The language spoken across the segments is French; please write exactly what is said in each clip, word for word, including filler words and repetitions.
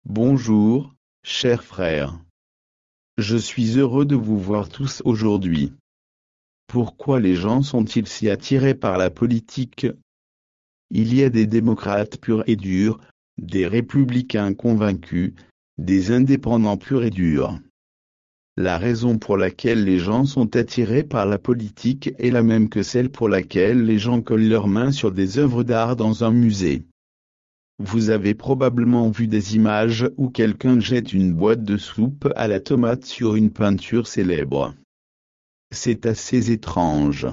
Bonjour, chers frères. Je suis heureux de vous voir tous aujourd'hui. Pourquoi les gens sont-ils si attirés par la politique? Il y a des démocrates purs et durs, des républicains convaincus, des indépendants purs et durs. La raison pour laquelle les gens sont attirés par la politique est la même que celle pour laquelle les gens collent leurs mains sur des œuvres d'art dans un musée. Vous avez probablement vu des images où quelqu'un jette une boîte de soupe à la tomate sur une peinture célèbre. C'est assez étrange.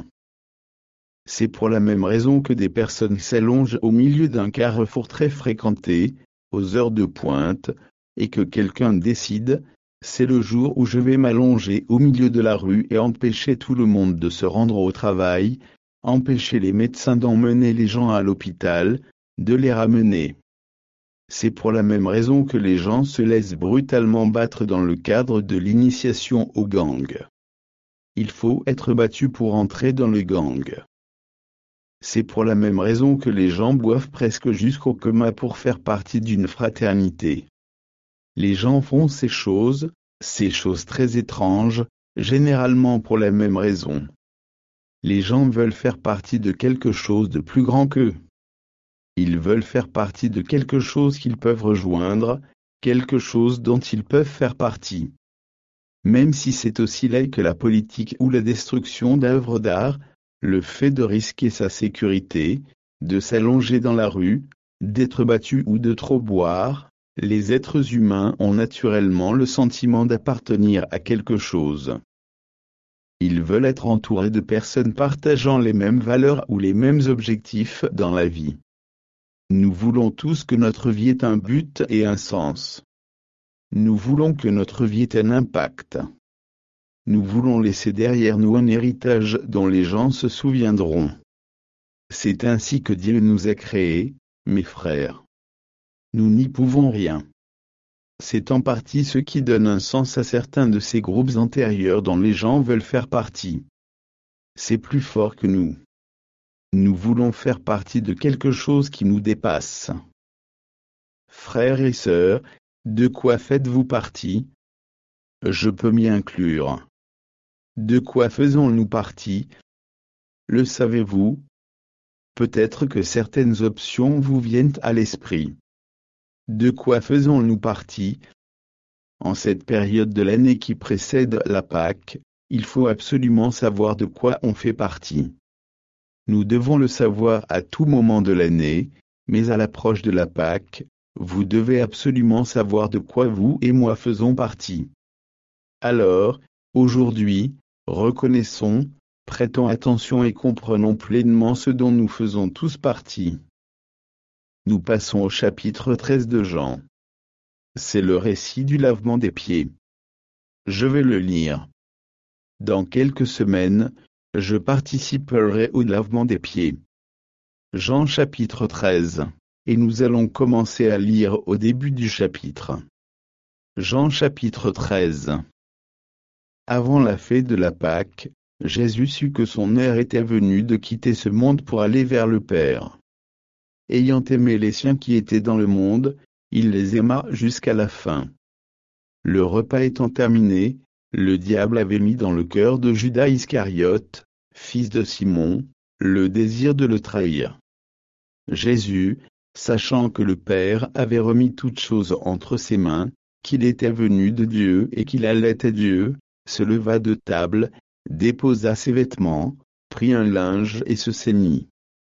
C'est pour la même raison que des personnes s'allongent au milieu d'un carrefour très fréquenté, aux heures de pointe, et que quelqu'un décide, c'est le jour où je vais m'allonger au milieu de la rue et empêcher tout le monde de se rendre au travail, empêcher les médecins d'emmener les gens à l'hôpital, de les ramener. C'est pour la même raison que les gens se laissent brutalement battre dans le cadre de l'initiation au gang. Il faut être battu pour entrer dans le gang. C'est pour la même raison que les gens boivent presque jusqu'au coma pour faire partie d'une fraternité. Les gens font ces choses, ces choses très étranges, généralement pour la même raison. Les gens veulent faire partie de quelque chose de plus grand qu'eux. Ils veulent faire partie de quelque chose qu'ils peuvent rejoindre, quelque chose dont ils peuvent faire partie. Même si c'est aussi laid que la politique ou la destruction d'œuvres d'art, le fait de risquer sa sécurité, de s'allonger dans la rue, d'être battu ou de trop boire, les êtres humains ont naturellement le sentiment d'appartenir à quelque chose. Ils veulent être entourés de personnes partageant les mêmes valeurs ou les mêmes objectifs dans la vie. Nous voulons tous que notre vie ait un but et un sens. Nous voulons que notre vie ait un impact. Nous voulons laisser derrière nous un héritage dont les gens se souviendront. C'est ainsi que Dieu nous a créés, mes frères. Nous n'y pouvons rien. C'est en partie ce qui donne un sens à certains de ces groupes antérieurs dont les gens veulent faire partie. C'est plus fort que nous. Nous voulons faire partie de quelque chose qui nous dépasse. Frères et sœurs, de quoi faites-vous partie? Je peux m'y inclure. De quoi faisons-nous partie? Le savez-vous? Peut-être que certaines options vous viennent à l'esprit. De quoi faisons-nous partie? En cette période de l'année qui précède la Pâque, il faut absolument savoir de quoi on fait partie. Nous devons le savoir à tout moment de l'année, mais à l'approche de la Pâque, vous devez absolument savoir de quoi vous et moi faisons partie. Alors, aujourd'hui, reconnaissons, prêtons attention et comprenons pleinement ce dont nous faisons tous partie. Nous passons au chapitre treize de Jean. C'est le récit du lavement des pieds. Je vais le lire. Dans quelques semaines, je participerai au lavement des pieds. Jean chapitre treize. Et nous allons commencer à lire au début du chapitre. Jean chapitre treize. Avant la fête de la Pâque, Jésus sut que son heure était venue de quitter ce monde pour aller vers le Père. Ayant aimé les siens qui étaient dans le monde, il les aima jusqu'à la fin. Le repas étant terminé, le diable avait mis dans le cœur de Judas Iscariote, fils de Simon, le désir de le trahir. Jésus, sachant que le Père avait remis toutes choses entre ses mains, qu'il était venu de Dieu et qu'il allait à Dieu, se leva de table, déposa ses vêtements, prit un linge et se ceignit.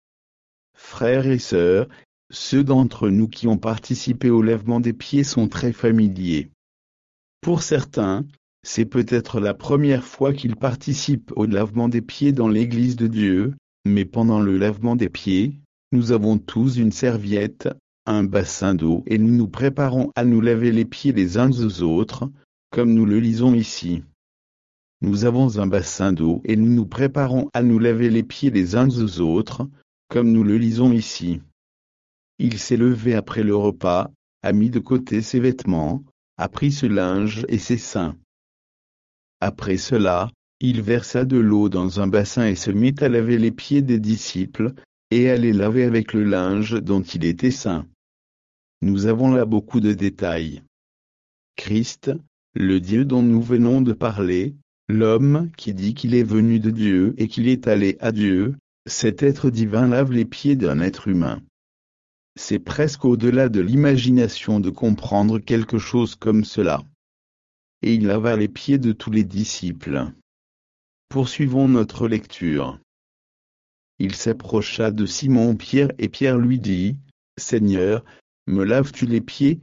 Frères et sœurs, ceux d'entre nous qui ont participé au lavement des pieds sont très familiers. Pour certains, c'est peut-être la première fois qu'ils participent au lavement des pieds dans l'Église de Dieu, mais pendant le lavement des pieds, nous avons tous une serviette, un bassin d'eau et nous nous préparons à nous laver les pieds les uns aux autres, comme nous le lisons ici. Nous avons un bassin d'eau et nous nous préparons à nous laver les pieds les uns aux autres, comme nous le lisons ici. Il s'est levé après le repas, a mis de côté ses vêtements, a pris ce linge et ses seins. Après cela, il versa de l'eau dans un bassin et se mit à laver les pieds des disciples, et à les laver avec le linge dont il était saint. Nous avons là beaucoup de détails. Christ, le Dieu dont nous venons de parler, l'homme qui dit qu'il est venu de Dieu et qu'il est allé à Dieu, cet être divin lave les pieds d'un être humain. C'est presque au-delà de l'imagination de comprendre quelque chose comme cela. Et il lava les pieds de tous les disciples. Poursuivons notre lecture. Il s'approcha de Simon-Pierre et Pierre lui dit, « Seigneur, me laves-tu les pieds?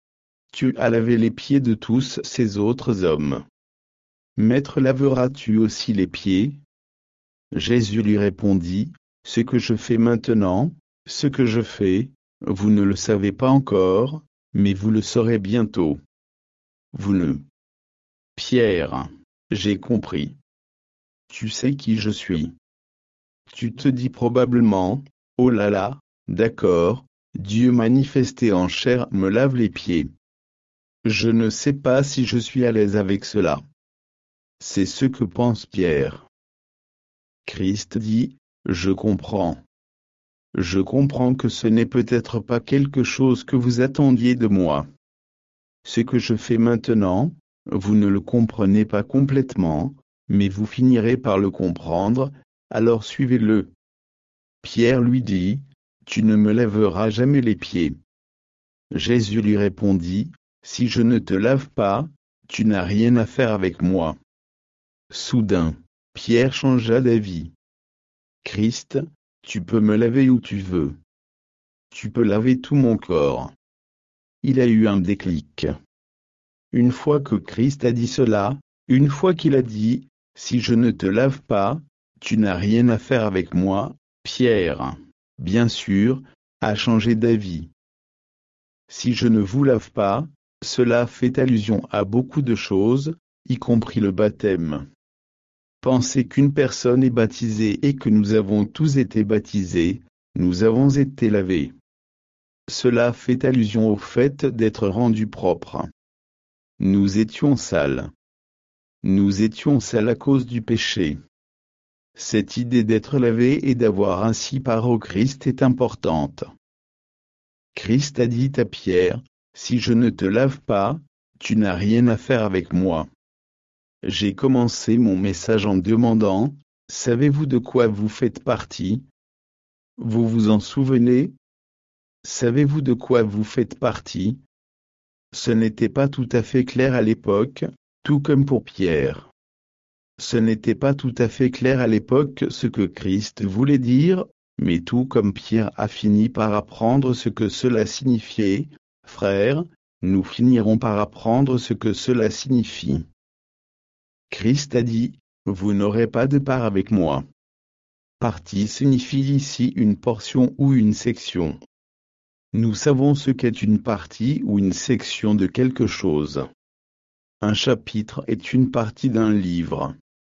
Tu as lavé les pieds de tous ces autres hommes. Maître, laveras-tu aussi les pieds? » Jésus lui répondit, « Ce que je fais maintenant, ce que je fais, vous ne le savez pas encore, mais vous le saurez bientôt. » Vous ne. Pierre, j'ai compris. Tu sais qui je suis. Tu te dis probablement, oh là là, d'accord, Dieu manifesté en chair me lave les pieds. Je ne sais pas si je suis à l'aise avec cela. C'est ce que pense Pierre. Christ dit, je comprends. Je comprends que ce n'est peut-être pas quelque chose que vous attendiez de moi. Ce que je fais maintenant, vous ne le comprenez pas complètement, mais vous finirez par le comprendre, alors suivez-le. Pierre lui dit, tu ne me lèveras jamais les pieds. Jésus lui répondit, si je ne te lave pas, tu n'as rien à faire avec moi. Soudain, Pierre changea d'avis. Christ, tu peux me laver où tu veux. Tu peux laver tout mon corps. Il a eu un déclic. Une fois que Christ a dit cela, une fois qu'il a dit, si je ne te lave pas, tu n'as rien à faire avec moi, Pierre, bien sûr, a changé d'avis. Si je ne vous lave pas, cela fait allusion à beaucoup de choses, y compris le baptême. Pensez qu'une personne est baptisée et que nous avons tous été baptisés, nous avons été lavés. Cela fait allusion au fait d'être rendus propres. Nous étions sales. Nous étions sales à cause du péché. Cette idée d'être lavé et d'avoir ainsi part au Christ est importante. Christ a dit à Pierre, si je ne te lave pas, tu n'as rien à faire avec moi. J'ai commencé mon message en demandant, savez-vous de quoi vous faites partie? Vous vous en souvenez? Savez-vous de quoi vous faites partie? Ce n'était pas tout à fait clair à l'époque, tout comme pour Pierre. Ce n'était pas tout à fait clair à l'époque ce que Christ voulait dire, mais tout comme Pierre a fini par apprendre ce que cela signifiait, frères, nous finirons par apprendre ce que cela signifie. Christ a dit, vous n'aurez pas de part avec moi. Partie signifie ici une portion ou une section. Nous savons ce qu'est une partie ou une section de quelque chose. Un chapitre est une partie d'un livre.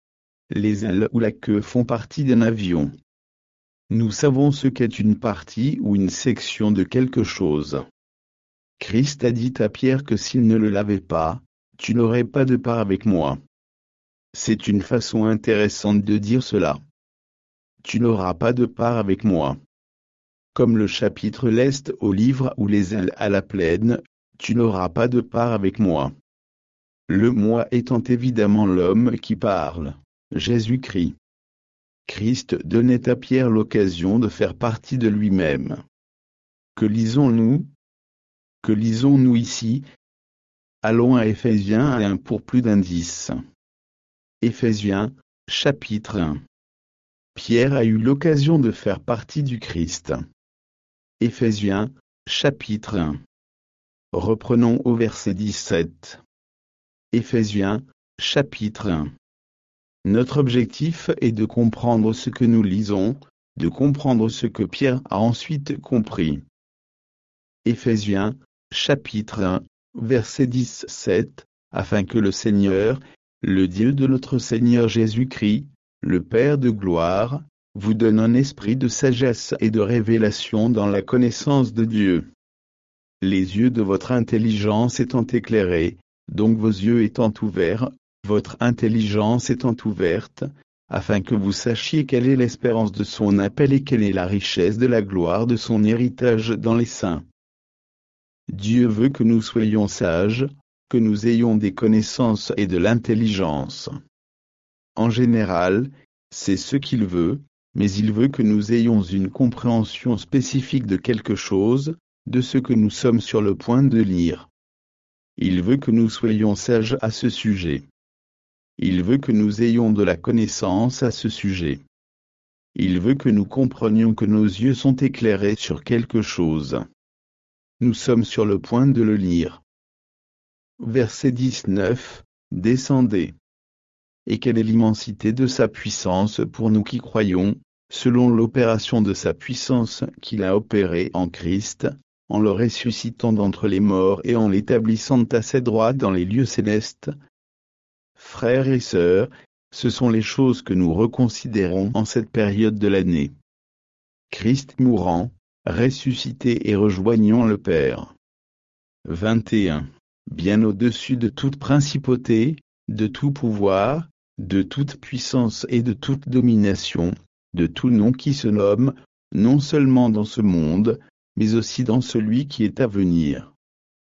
Les ailes ou la queue font partie d'un avion. Nous savons ce qu'est une partie ou une section de quelque chose. Christ a dit à Pierre que s'il ne le lavait pas, tu n'aurais pas de part avec moi. C'est une façon intéressante de dire cela. Tu n'auras pas de part avec moi. Comme le chapitre l'est au livre ou les ailes à la plaine, tu n'auras pas de part avec moi. Le moi étant évidemment l'homme qui parle, Jésus-Christ. Christ donnait à Pierre l'occasion de faire partie de lui-même. Que lisons-nous? Que lisons-nous ici? Allons à Éphésiens un pour plus d'indices. Éphésiens, chapitre un. Pierre a eu l'occasion de faire partie du Christ. Éphésiens, chapitre un. Reprenons au verset dix-sept. Éphésiens, chapitre un. Notre objectif est de comprendre ce que nous lisons, de comprendre ce que Pierre a ensuite compris. Éphésiens, chapitre un, verset dix-sept, afin que le Seigneur, le Dieu de notre Seigneur Jésus-Christ, le Père de gloire, vous donne un esprit de sagesse et de révélation dans la connaissance de Dieu. Les yeux de votre intelligence étant éclairés, donc vos yeux étant ouverts, votre intelligence étant ouverte, afin que vous sachiez quelle est l'espérance de son appel et quelle est la richesse de la gloire de son héritage dans les saints. Dieu veut que nous soyons sages, que nous ayons des connaissances et de l'intelligence. En général, c'est ce qu'il veut, mais il veut que nous ayons une compréhension spécifique de quelque chose, de ce que nous sommes sur le point de lire. Il veut que nous soyons sages à ce sujet. Il veut que nous ayons de la connaissance à ce sujet. Il veut que nous comprenions que nos yeux sont éclairés sur quelque chose. Nous sommes sur le point de le lire. Verset dix-neuf. Descendez. Et quelle est l'immensité de sa puissance pour nous qui croyons, selon l'opération de sa puissance qu'il a opérée en Christ, en le ressuscitant d'entre les morts et en l'établissant à ses droites dans les lieux célestes. Frères et sœurs, ce sont les choses que nous reconsidérons en cette période de l'année. Christ mourant, ressuscité et rejoignant le Père. vingt et un. Bien au-dessus de toute principauté, de tout pouvoir, de toute puissance et de toute domination, de tout nom qui se nomme, non seulement dans ce monde, mais aussi dans celui qui est à venir.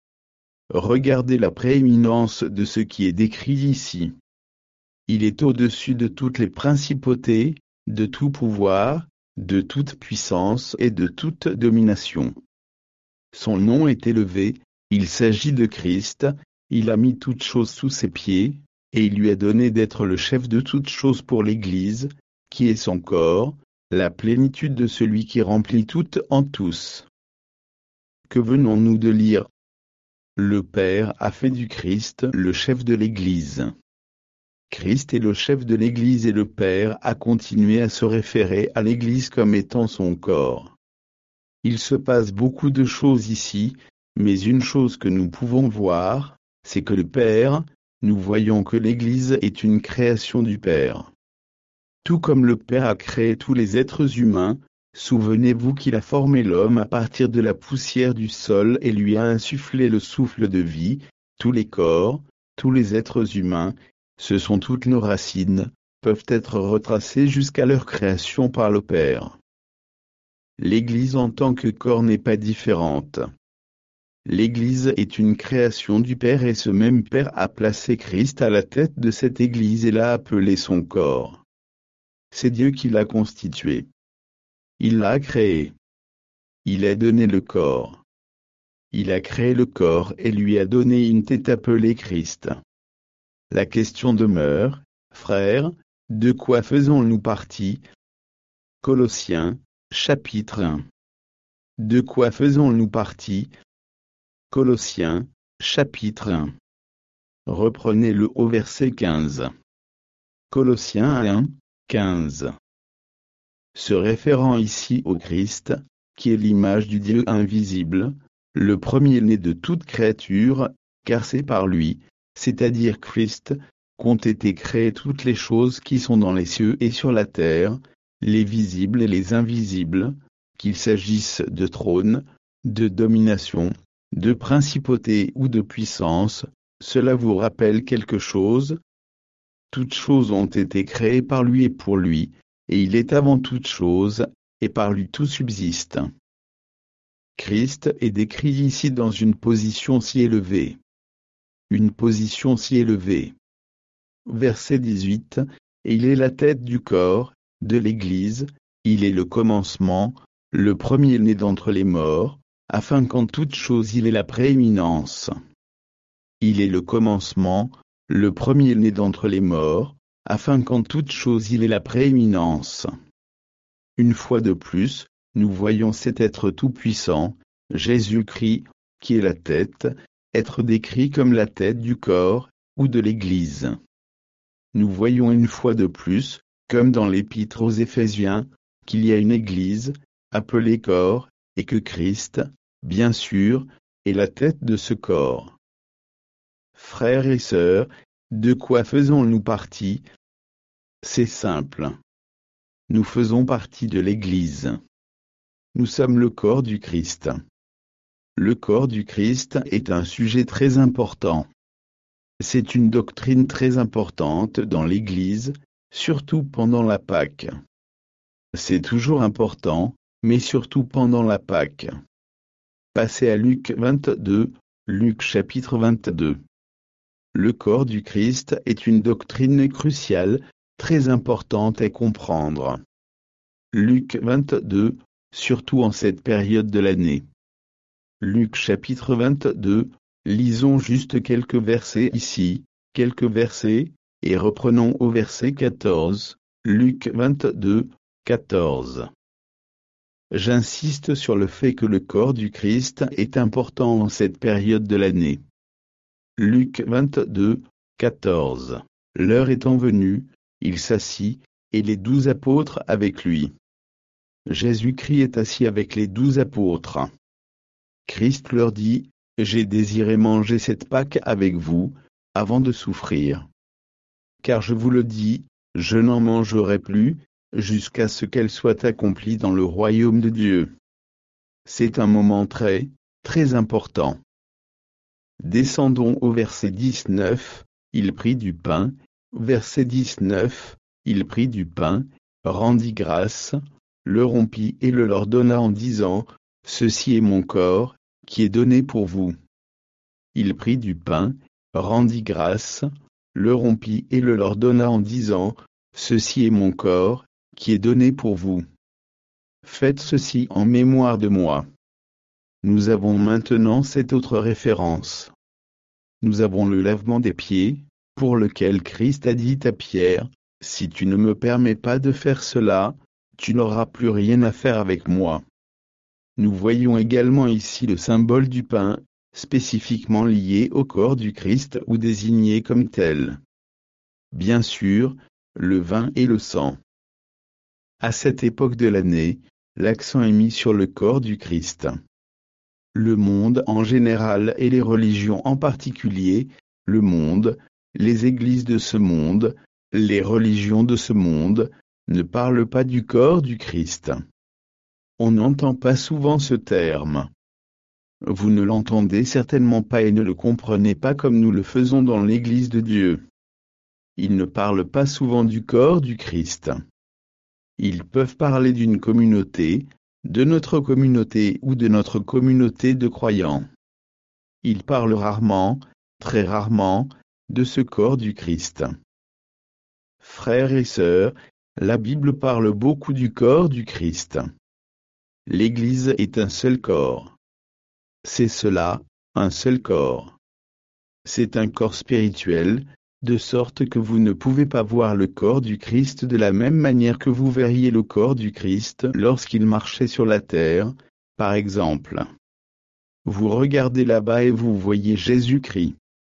Regardez la prééminence de ce qui est décrit ici. Il est au-dessus de toutes les principautés, de tout pouvoir, de toute puissance et de toute domination. Son nom est élevé, il s'agit de Christ, il a mis toutes choses sous ses pieds, et il lui a donné d'être le chef de toutes choses pour l'Église, qui est son corps, la plénitude de celui qui remplit tout en tous. Que venons-nous de lire? Le Père a fait du Christ le chef de l'Église. Christ est le chef de l'Église et le Père a continué à se référer à l'Église comme étant son corps. Il se passe beaucoup de choses ici, mais une chose que nous pouvons voir, c'est que le Père, nous voyons que l'Église est une création du Père. Tout comme le Père a créé tous les êtres humains, souvenez-vous qu'il a formé l'homme à partir de la poussière du sol et lui a insufflé le souffle de vie, tous les corps, tous les êtres humains, ce sont toutes nos racines, peuvent être retracées jusqu'à leur création par le Père. L'Église en tant que corps n'est pas différente. L'Église est une création du Père et ce même Père a placé Christ à la tête de cette Église et l'a appelé son corps. C'est Dieu qui l'a constitué. Il l'a créé. Il a donné le corps. Il a créé le corps et lui a donné une tête appelée Christ. La question demeure, frères, de quoi faisons-nous partie? Colossiens, chapitre un. De quoi faisons-nous partie? Colossiens, chapitre un. Reprenez-le au verset quinze. Colossiens un, quinze. Se référant ici au Christ, qui est l'image du Dieu invisible, le premier-né de toute créature, car c'est par lui, c'est-à-dire Christ, qu'ont été créées toutes les choses qui sont dans les cieux et sur la terre, les visibles et les invisibles, qu'il s'agisse de trône, de domination, de principauté ou de puissance. Cela vous rappelle quelque chose? Toutes choses ont été créées par lui et pour lui, et il est avant toutes choses, et par lui tout subsiste. Christ est décrit ici dans une position si élevée. Une position si élevée. Verset dix-huit, et il est la tête du corps, de l'Église, il est le commencement, le premier-né d'entre les morts, afin qu'en toute chose il ait la prééminence. Il est le commencement, le premier-né d'entre les morts, afin qu'en toute chose il ait la prééminence. Une fois de plus, nous voyons cet être tout-puissant, Jésus-Christ, qui est la tête, être décrit comme la tête du corps, ou de l'Église. Nous voyons une fois de plus, comme dans l'Épître aux Éphésiens, qu'il y a une Église, appelée corps, et que Christ, bien sûr, est la tête de ce corps. Frères et sœurs, de quoi faisons-nous partie? C'est simple. Nous faisons partie de l'Église. Nous sommes le corps du Christ. Le corps du Christ est un sujet très important. C'est une doctrine très importante dans l'Église, surtout pendant la Pâque. C'est toujours important, mais surtout pendant la Pâque. Passez à Luc vingt-deux, Luc chapitre vingt-deux. Le corps du Christ est une doctrine cruciale, très importante à comprendre. Luc vingt-deux, surtout en cette période de l'année. Luc chapitre vingt-deux, lisons juste quelques versets ici, quelques versets, et reprenons au verset quatorze, Luc vingt-deux, quatorze. J'insiste sur le fait que le corps du Christ est important en cette période de l'année. Luc vingt-deux, quatorze. L'heure étant venue, il s'assit, et les douze apôtres avec lui. Jésus-Christ est assis avec les douze apôtres. Christ leur dit, « J'ai désiré manger cette Pâque avec vous, avant de souffrir. Car je vous le dis, je n'en mangerai plus, jusqu'à ce qu'elle soit accomplie dans le royaume de Dieu. » C'est un moment très, très important. Descendons au verset dix-neuf, il prit du pain, verset dix-neuf, il prit du pain, rendit grâce, le rompit et le leur donna en disant, « Ceci est mon corps, qui est donné pour vous. » Il prit du pain, rendit grâce, le rompit et le leur donna en disant, « Ceci est mon corps, qui est donné pour vous. Faites ceci en mémoire de moi. » Nous avons maintenant cette autre référence. Nous avons le lavement des pieds, pour lequel Christ a dit à Pierre, « Si tu ne me permets pas de faire cela, tu n'auras plus rien à faire avec moi. » Nous voyons également ici le symbole du pain, spécifiquement lié au corps du Christ ou désigné comme tel. Bien sûr, le vin et le sang. À cette époque de l'année, l'accent est mis sur le corps du Christ. Le monde en général et les religions en particulier, le monde, les églises de ce monde, les religions de ce monde, ne parlent pas du corps du Christ. On n'entend pas souvent ce terme. Vous ne l'entendez certainement pas et ne le comprenez pas comme nous le faisons dans l'Église de Dieu. Ils ne parlent pas souvent du corps du Christ. Ils peuvent parler d'une communauté, de notre communauté ou de notre communauté de croyants. Ils parlent rarement, très rarement, de ce corps du Christ. Frères et sœurs, la Bible parle beaucoup du corps du Christ. L'Église est un seul corps. C'est cela, un seul corps. C'est un corps spirituel, de sorte que vous ne pouvez pas voir le corps du Christ de la même manière que vous verriez le corps du Christ lorsqu'il marchait sur la terre, par exemple. Vous regardez là-bas et vous voyez Jésus-Christ.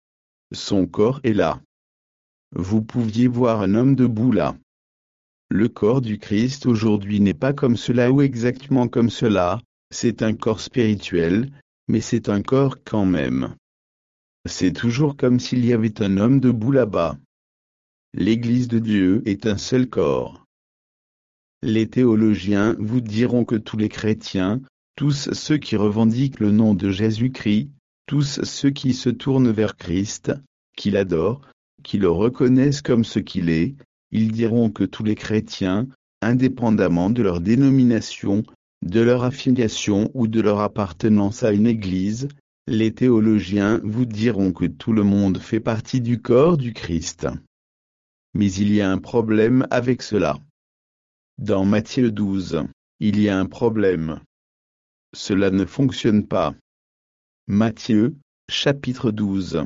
Son corps est là. Vous pouviez voir un homme debout là. Le corps du Christ aujourd'hui n'est pas comme cela ou exactement comme cela, c'est un corps spirituel, mais c'est un corps quand même. C'est toujours comme s'il y avait un homme debout là-bas. L'Église de Dieu est un seul corps. Les théologiens vous diront que tous les chrétiens, tous ceux qui revendiquent le nom de Jésus-Christ, tous ceux qui se tournent vers Christ, qui l'adorent, qui le reconnaissent comme ce qu'il est, ils diront que tous les chrétiens, indépendamment de leur dénomination, de leur affiliation ou de leur appartenance à une église, les théologiens vous diront que tout le monde fait partie du corps du Christ. Mais il y a un problème avec cela. Dans Matthieu douze, il y a un problème. Cela ne fonctionne pas. Matthieu, chapitre douze.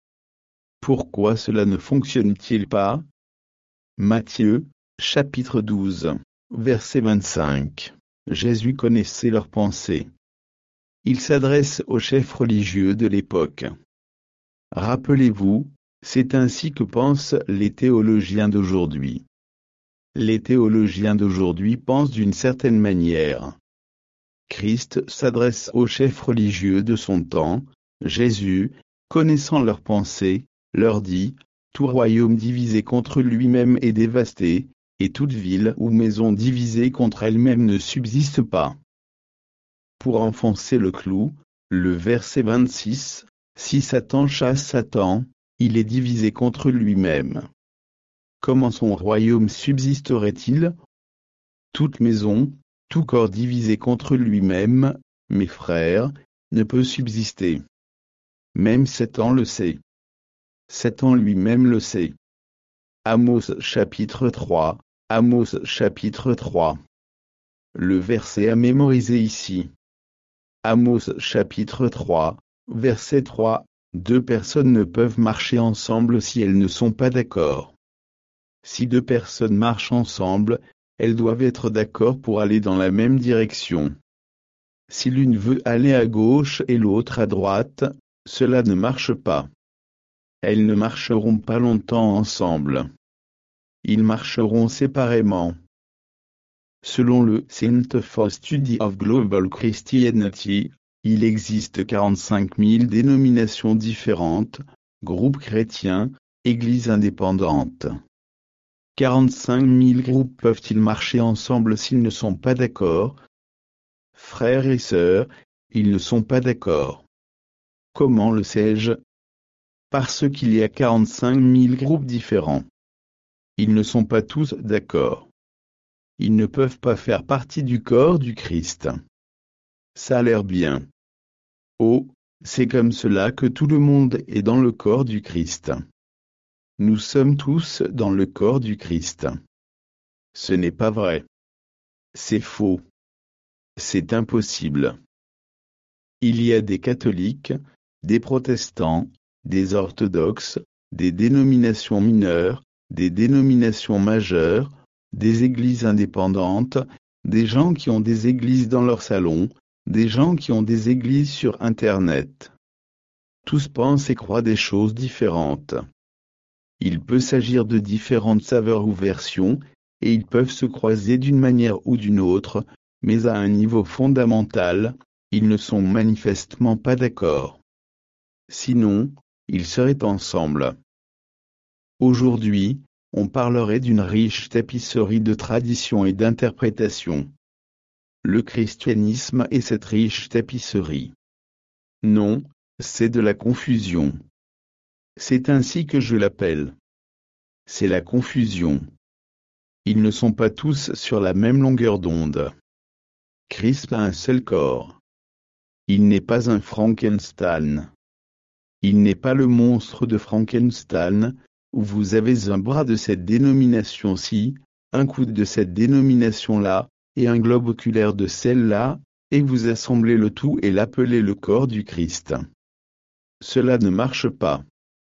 Pourquoi cela ne fonctionne-t-il pas? Matthieu, chapitre douze, verset vingt-cinq. Jésus connaissait leurs pensées. Il s'adresse aux chefs religieux de l'époque. Rappelez-vous, c'est ainsi que pensent les théologiens d'aujourd'hui. Les théologiens d'aujourd'hui pensent d'une certaine manière. Christ s'adresse aux chefs religieux de son temps. Jésus, connaissant leurs pensées, leur dit, « Tout royaume divisé contre lui-même est dévasté, et toute ville ou maison divisée contre elle-même ne subsiste pas. » Pour enfoncer le clou, le verset vingt-six, « Si Satan chasse Satan, il est divisé contre lui-même. Comment son royaume subsisterait-il? Toute maison, tout corps divisé contre lui-même, mes frères, ne peut subsister. Même Satan le sait. Satan lui-même le sait. Amos chapitre trois, Amos chapitre trois. Le verset à mémoriser ici. Amos chapitre trois, verset trois. Deux personnes ne peuvent marcher ensemble si elles ne sont pas d'accord. Si deux personnes marchent ensemble, elles doivent être d'accord pour aller dans la même direction. Si l'une veut aller à gauche et l'autre à droite, cela ne marche pas. Elles ne marcheront pas longtemps ensemble. Ils marcheront séparément. Selon le Center for Study of Global Christianity, il existe quarante-cinq mille dénominations différentes, groupes chrétiens, églises indépendantes. quarante-cinq mille groupes peuvent-ils marcher ensemble s'ils ne sont pas d'accord? Frères et sœurs, ils ne sont pas d'accord. Comment le sais-je? Parce qu'il y a quarante-cinq mille groupes différents. Ils ne sont pas tous d'accord. Ils ne peuvent pas faire partie du corps du Christ. Ça a l'air bien. Oh, c'est comme cela que tout le monde est dans le corps du Christ. Nous sommes tous dans le corps du Christ. Ce n'est pas vrai. C'est faux. C'est impossible. Il y a des catholiques, des protestants, des orthodoxes, des dénominations mineures, des dénominations majeures, des églises indépendantes, des gens qui ont des églises dans leur salon, des gens qui ont des églises sur Internet. Tous pensent et croient des choses différentes. Il peut s'agir de différentes saveurs ou versions, et ils peuvent se croiser d'une manière ou d'une autre, mais à un niveau fondamental, ils ne sont manifestement pas d'accord. Sinon, ils seraient ensemble. Aujourd'hui, on parlerait d'une riche tapisserie de traditions et d'interprétations. Le christianisme est cette riche tapisserie. Non, c'est de la confusion. C'est ainsi que je l'appelle. C'est la confusion. Ils ne sont pas tous sur la même longueur d'onde. Christ a un seul corps. Il n'est pas un Frankenstein. Il n'est pas le monstre de Frankenstein, où vous avez un bras de cette dénomination-ci, un coude de cette dénomination-là, et un globe oculaire de celle-là, et vous assemblez le tout et l'appelez le corps du Christ. Cela ne marche pas.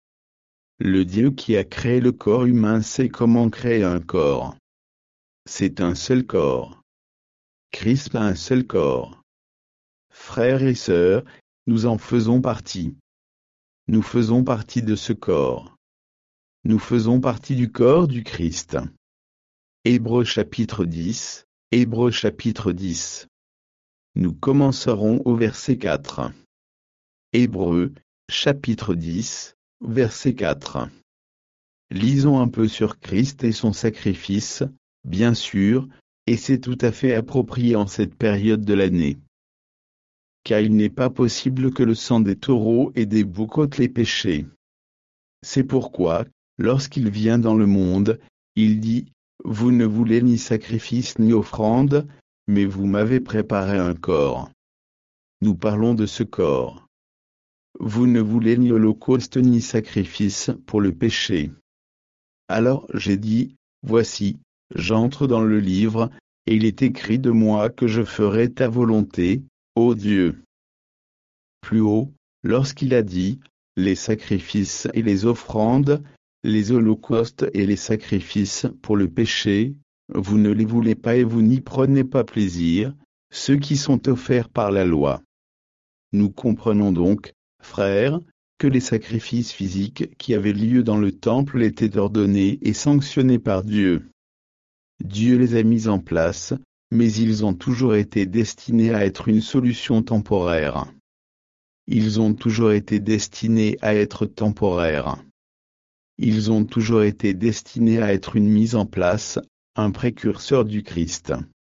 Le Dieu qui a créé le corps humain sait comment créer un corps. C'est un seul corps. Christ a un seul corps. Frères et sœurs, nous en faisons partie. Nous faisons partie de ce corps. Nous faisons partie du corps du Christ. Hébreux chapitre dix, Hébreux chapitre dix. Nous commencerons au verset quatre. Hébreux, chapitre dix, verset quatre. Lisons un peu sur Christ et son sacrifice, bien sûr, et c'est tout à fait approprié en cette période de l'année. Car il n'est pas possible que le sang des taureaux et des boucs ôte les péchés. C'est pourquoi, lorsqu'il vient dans le monde, il dit, « Vous ne voulez ni sacrifice ni offrande, mais vous m'avez préparé un corps. » Nous parlons de ce corps. Vous ne voulez ni holocauste ni sacrifice pour le péché. Alors j'ai dit, voici, j'entre dans le livre, et il est écrit de moi que je ferai ta volonté, ô Dieu. Plus haut, lorsqu'il a dit, les sacrifices et les offrandes, les holocaustes et les sacrifices pour le péché, vous ne les voulez pas et vous n'y prenez pas plaisir, ceux qui sont offerts par la loi. Nous comprenons donc, frères, que les sacrifices physiques qui avaient lieu dans le temple étaient ordonnés et sanctionnés par Dieu. Dieu les a mis en place, mais ils ont toujours été destinés à être une solution temporaire. Ils ont toujours été destinés à être temporaires. Ils ont toujours été destinés à être une mise en place, un précurseur du Christ.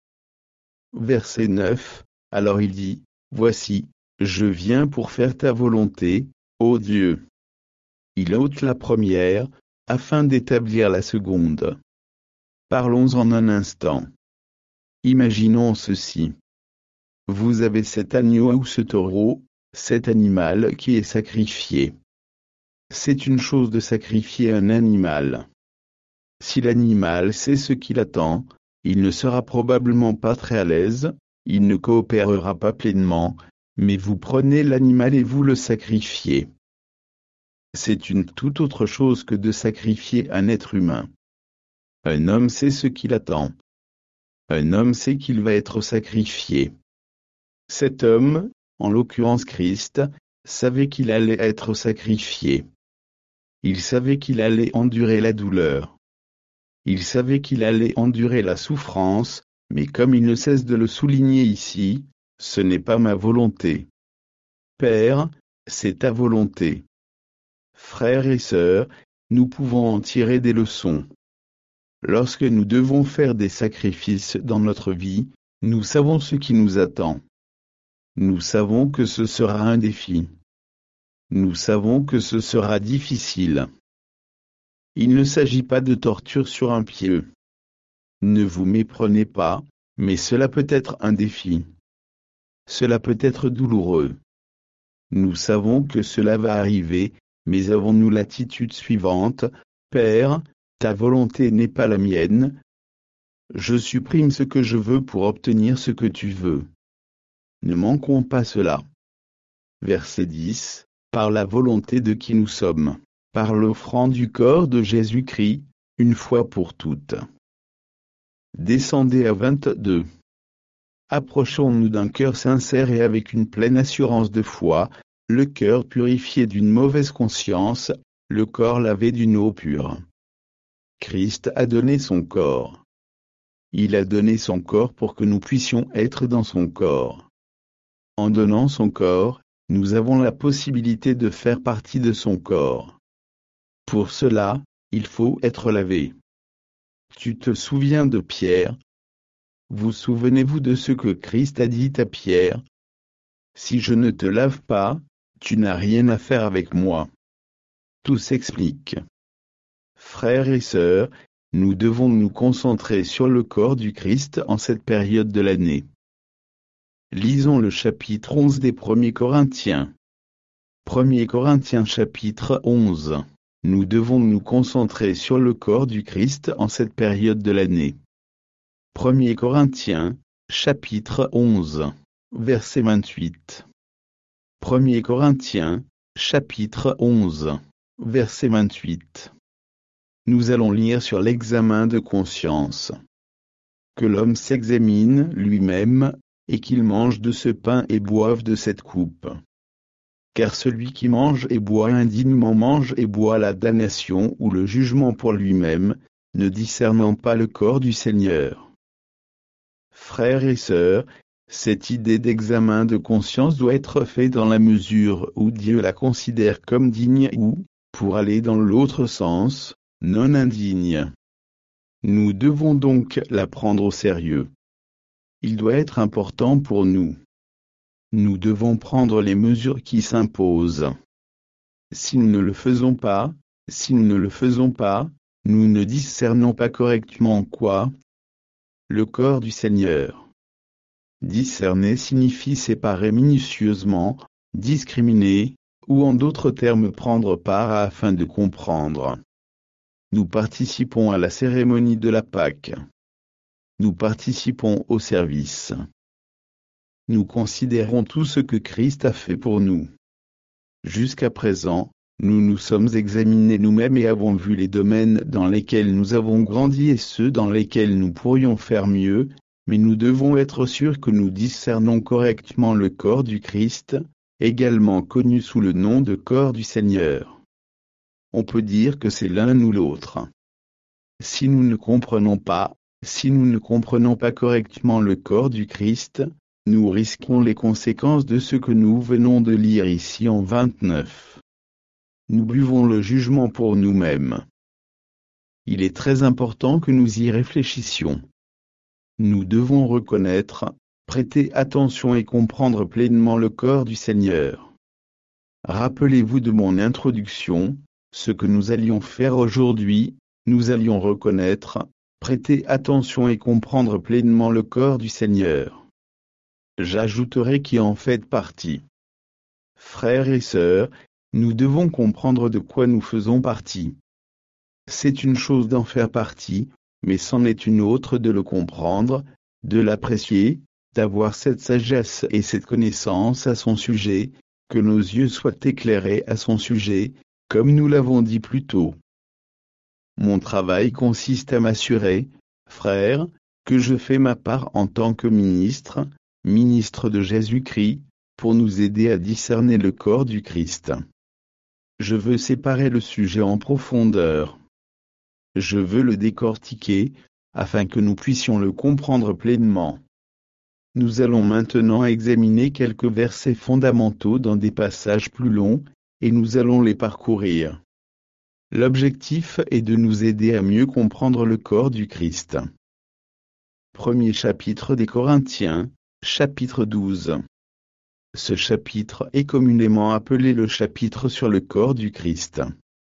Verset neuf, alors il dit, « Voici, je viens pour faire ta volonté, ô Dieu. » Il ôte la première, afin d'établir la seconde. Parlons-en un instant. Imaginons ceci. Vous avez cet agneau ou ce taureau, cet animal qui est sacrifié. C'est une chose de sacrifier un animal. Si l'animal sait ce qu'il attend, il ne sera probablement pas très à l'aise, il ne coopérera pas pleinement, mais vous prenez l'animal et vous le sacrifiez. C'est une toute autre chose que de sacrifier un être humain. Un homme sait ce qu'il attend. Un homme sait qu'il va être sacrifié. Cet homme, en l'occurrence Christ, savait qu'il allait être sacrifié. Il savait qu'il allait endurer la douleur. Il savait qu'il allait endurer la souffrance, mais comme il ne cesse de le souligner ici, ce n'est pas ma volonté. Père, c'est ta volonté. Frères et sœurs, nous pouvons en tirer des leçons. Lorsque nous devons faire des sacrifices dans notre vie, nous savons ce qui nous attend. Nous savons que ce sera un défi. Nous savons que ce sera difficile. Il ne s'agit pas de torture sur un pieu. Ne vous méprenez pas, mais cela peut être un défi. Cela peut être douloureux. Nous savons que cela va arriver, mais avons-nous l'attitude suivante, Père, ta volonté n'est pas la mienne. Je supprime ce que je veux pour obtenir ce que tu veux. Ne manquons pas cela. Verset dix. Par la volonté de qui nous sommes, par l'offrande du corps de Jésus-Christ, une fois pour toutes. Descendez à vingt-deux. Approchons-nous d'un cœur sincère et avec une pleine assurance de foi, le cœur purifié d'une mauvaise conscience, le corps lavé d'une eau pure. Christ a donné son corps. Il a donné son corps pour que nous puissions être dans son corps. En donnant son corps, nous avons la possibilité de faire partie de son corps. Pour cela, il faut être lavé. Tu te souviens de Pierre? Vous souvenez-vous de ce que Christ a dit à Pierre? Si je ne te lave pas, tu n'as rien à faire avec moi. Tout s'explique. Frères et sœurs, nous devons nous concentrer sur le corps du Christ en cette période de l'année. Lisons le chapitre onze des premiers Corinthiens. premiers Corinthiens chapitre onze. Nous devons nous concentrer sur le corps du Christ en cette période de l'année. premiers Corinthiens, chapitre onze, verset vingt-huit. premiers Corinthiens, chapitre onze, verset vingt-huit. Nous allons lire sur l'examen de conscience. Que l'homme s'examine lui-même, et qu'il mange de ce pain et boive de cette coupe. Car celui qui mange et boit indignement mange et boit la damnation ou le jugement pour lui-même, ne discernant pas le corps du Seigneur. Frères et sœurs, cette idée d'examen de conscience doit être faite dans la mesure où Dieu la considère comme digne ou, pour aller dans l'autre sens, non indigne. Nous devons donc la prendre au sérieux. Il doit être important pour nous. Nous devons prendre les mesures qui s'imposent. Si nous ne le faisons pas, si nous ne le faisons pas, nous ne discernons pas correctement quoi? Le corps du Seigneur. Discerner signifie séparer minutieusement, discriminer, ou en d'autres termes prendre part afin de comprendre. Nous participons à la cérémonie de la Pâque. Nous participons au service. Nous considérons tout ce que Christ a fait pour nous. Jusqu'à présent, nous nous sommes examinés nous-mêmes et avons vu les domaines dans lesquels nous avons grandi et ceux dans lesquels nous pourrions faire mieux, mais nous devons être sûrs que nous discernons correctement le corps du Christ, également connu sous le nom de corps du Seigneur. On peut dire que c'est l'un ou l'autre. Si nous ne comprenons pas, si nous ne comprenons pas correctement le corps du Christ, nous risquons les conséquences de ce que nous venons de lire ici en vingt-neuf. Nous buvons le jugement pour nous-mêmes. Il est très important que nous y réfléchissions. Nous devons reconnaître, prêter attention et comprendre pleinement le corps du Seigneur. Rappelez-vous de mon introduction, ce que nous allions faire aujourd'hui, nous allions reconnaître, prêter attention et comprendre pleinement le corps du Seigneur. J'ajouterai qui en fait partie. Frères et sœurs, nous devons comprendre de quoi nous faisons partie. C'est une chose d'en faire partie, mais c'en est une autre de le comprendre, de l'apprécier, d'avoir cette sagesse et cette connaissance à son sujet, que nos yeux soient éclairés à son sujet, comme nous l'avons dit plus tôt. Mon travail consiste à m'assurer, frères, que je fais ma part en tant que ministre, ministre de Jésus-Christ, pour nous aider à discerner le corps du Christ. Je veux séparer le sujet en profondeur. Je veux le décortiquer, afin que nous puissions le comprendre pleinement. Nous allons maintenant examiner quelques versets fondamentaux dans des passages plus longs, et nous allons les parcourir. L'objectif est de nous aider à mieux comprendre le corps du Christ. Premier chapitre des Corinthiens, chapitre douze. Ce chapitre est communément appelé le chapitre sur le corps du Christ.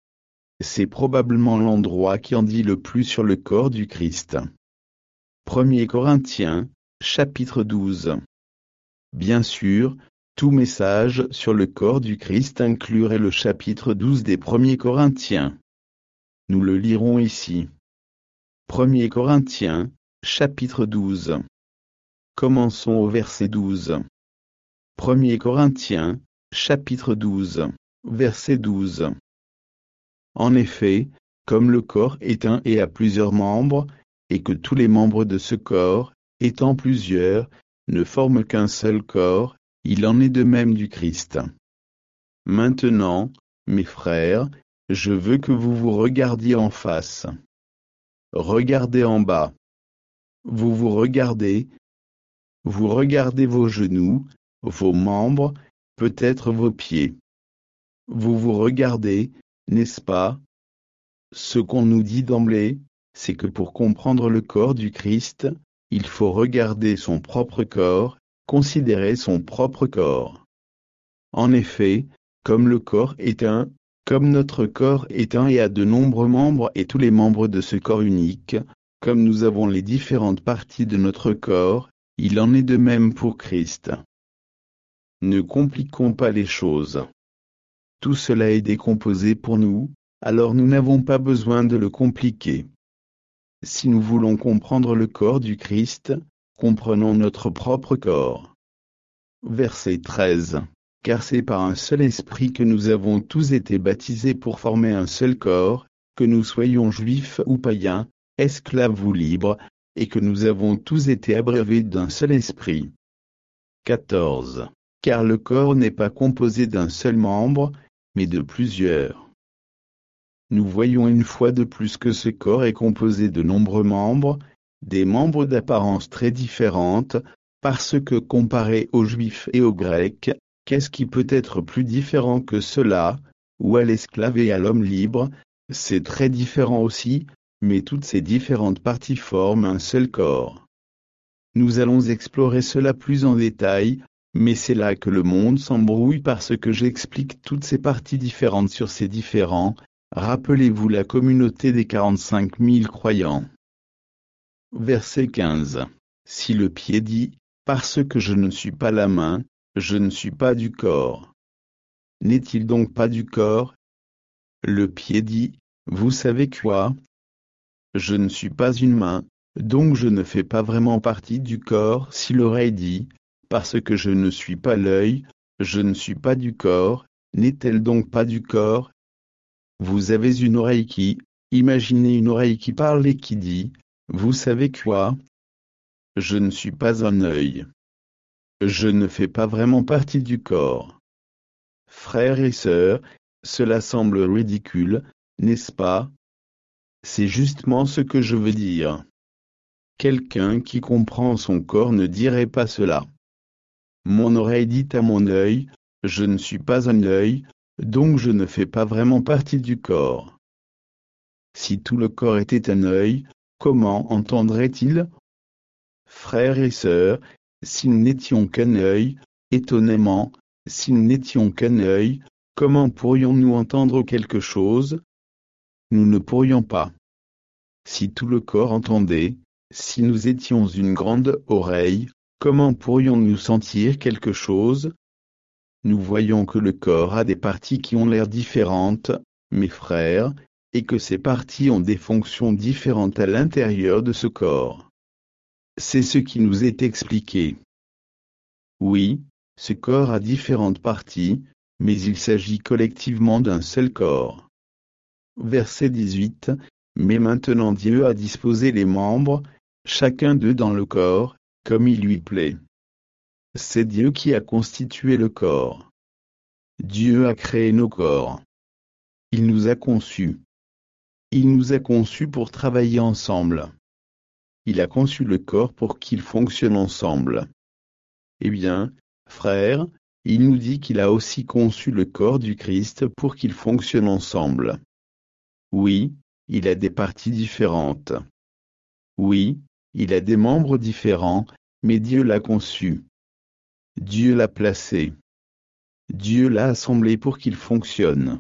C'est probablement l'endroit qui en dit le plus sur le corps du Christ. Premier Corinthiens, chapitre douze. Bien sûr, tout message sur le corps du Christ inclurait le chapitre douze des Premiers Corinthiens. Nous le lirons ici. Premier Corinthiens, chapitre douze. Commençons au verset douze. Premier Corinthiens, chapitre douze, verset douze. En effet, comme le corps est un et a plusieurs membres, et que tous les membres de ce corps, étant plusieurs, ne forment qu'un seul corps, il en est de même du Christ. Maintenant, mes frères, je veux que vous vous regardiez en face. Regardez en bas. Vous vous regardez. Vous regardez vos genoux, vos membres, peut-être vos pieds. Vous vous regardez, n'est-ce pas? Ce qu'on nous dit d'emblée, c'est que pour comprendre le corps du Christ, il faut regarder son propre corps, considérer son propre corps. En effet, comme le corps est un, comme notre corps est un et a de nombreux membres et tous les membres de ce corps unique, comme nous avons les différentes parties de notre corps, il en est de même pour Christ. Ne compliquons pas les choses. Tout cela est décomposé pour nous, alors nous n'avons pas besoin de le compliquer. Si nous voulons comprendre le corps du Christ, comprenons notre propre corps. Verset treize. Car c'est par un seul esprit que nous avons tous été baptisés pour former un seul corps, que nous soyons juifs ou païens, esclaves ou libres, et que nous avons tous été abreuvés d'un seul esprit. quatorze. Car le corps n'est pas composé d'un seul membre, mais de plusieurs. Nous voyons une fois de plus que ce corps est composé de nombreux membres, des membres d'apparence très différentes, parce que comparé aux Juifs et aux Grecs, qu'est-ce qui peut être plus différent que cela, ou à l'esclave et à l'homme libre, c'est très différent aussi, mais toutes ces différentes parties forment un seul corps. Nous allons explorer cela plus en détail, mais c'est là que le monde s'embrouille parce que j'explique toutes ces parties différentes sur ces différents. Rappelez-vous la communauté des quarante-cinq mille croyants. Verset quinze. Si le pied dit, parce que je ne suis pas la main, je ne suis pas du corps. N'est-il donc pas du corps? Le pied dit, vous savez quoi? Je ne suis pas une main, donc je ne fais pas vraiment partie du corps. Si l'oreille dit, parce que je ne suis pas l'œil, je ne suis pas du corps, n'est-elle donc pas du corps? Vous avez une oreille qui, imaginez une oreille qui parle et qui dit, vous savez quoi? Je ne suis pas un œil. Je ne fais pas vraiment partie du corps. Frères et sœurs, cela semble ridicule, n'est-ce pas? C'est justement ce que je veux dire. Quelqu'un qui comprend son corps ne dirait pas cela. Mon oreille dit à mon œil, je ne suis pas un œil, donc je ne fais pas vraiment partie du corps. Si tout le corps était un œil, comment entendrait-il? Frères et sœurs, si nous n'étions qu'un œil, étonnamment, si nous n'étions qu'un œil, comment pourrions-nous entendre quelque chose? Nous ne pourrions pas. Si tout le corps entendait, si nous étions une grande oreille, comment pourrions-nous sentir quelque chose? nous voyons que le corps a des parties qui ont l'air différentes, mes frères, et que ces parties ont des fonctions différentes à l'intérieur de ce corps. C'est ce qui nous est expliqué. Oui, ce corps a différentes parties, mais il s'agit collectivement d'un seul corps. Verset dix-huit. Mais maintenant Dieu a disposé les membres, chacun d'eux dans le corps, comme il lui plaît. C'est Dieu qui a constitué le corps. Dieu a créé nos corps. Il nous a conçus. Il nous a conçus pour travailler ensemble. Il a conçu le corps pour qu'il fonctionne ensemble. Eh bien, frères, il nous dit qu'il a aussi conçu le corps du Christ pour qu'il fonctionne ensemble. Oui, il a des parties différentes. Oui, il a des membres différents, mais Dieu l'a conçu. Dieu l'a placé. Dieu l'a assemblé pour qu'il fonctionne.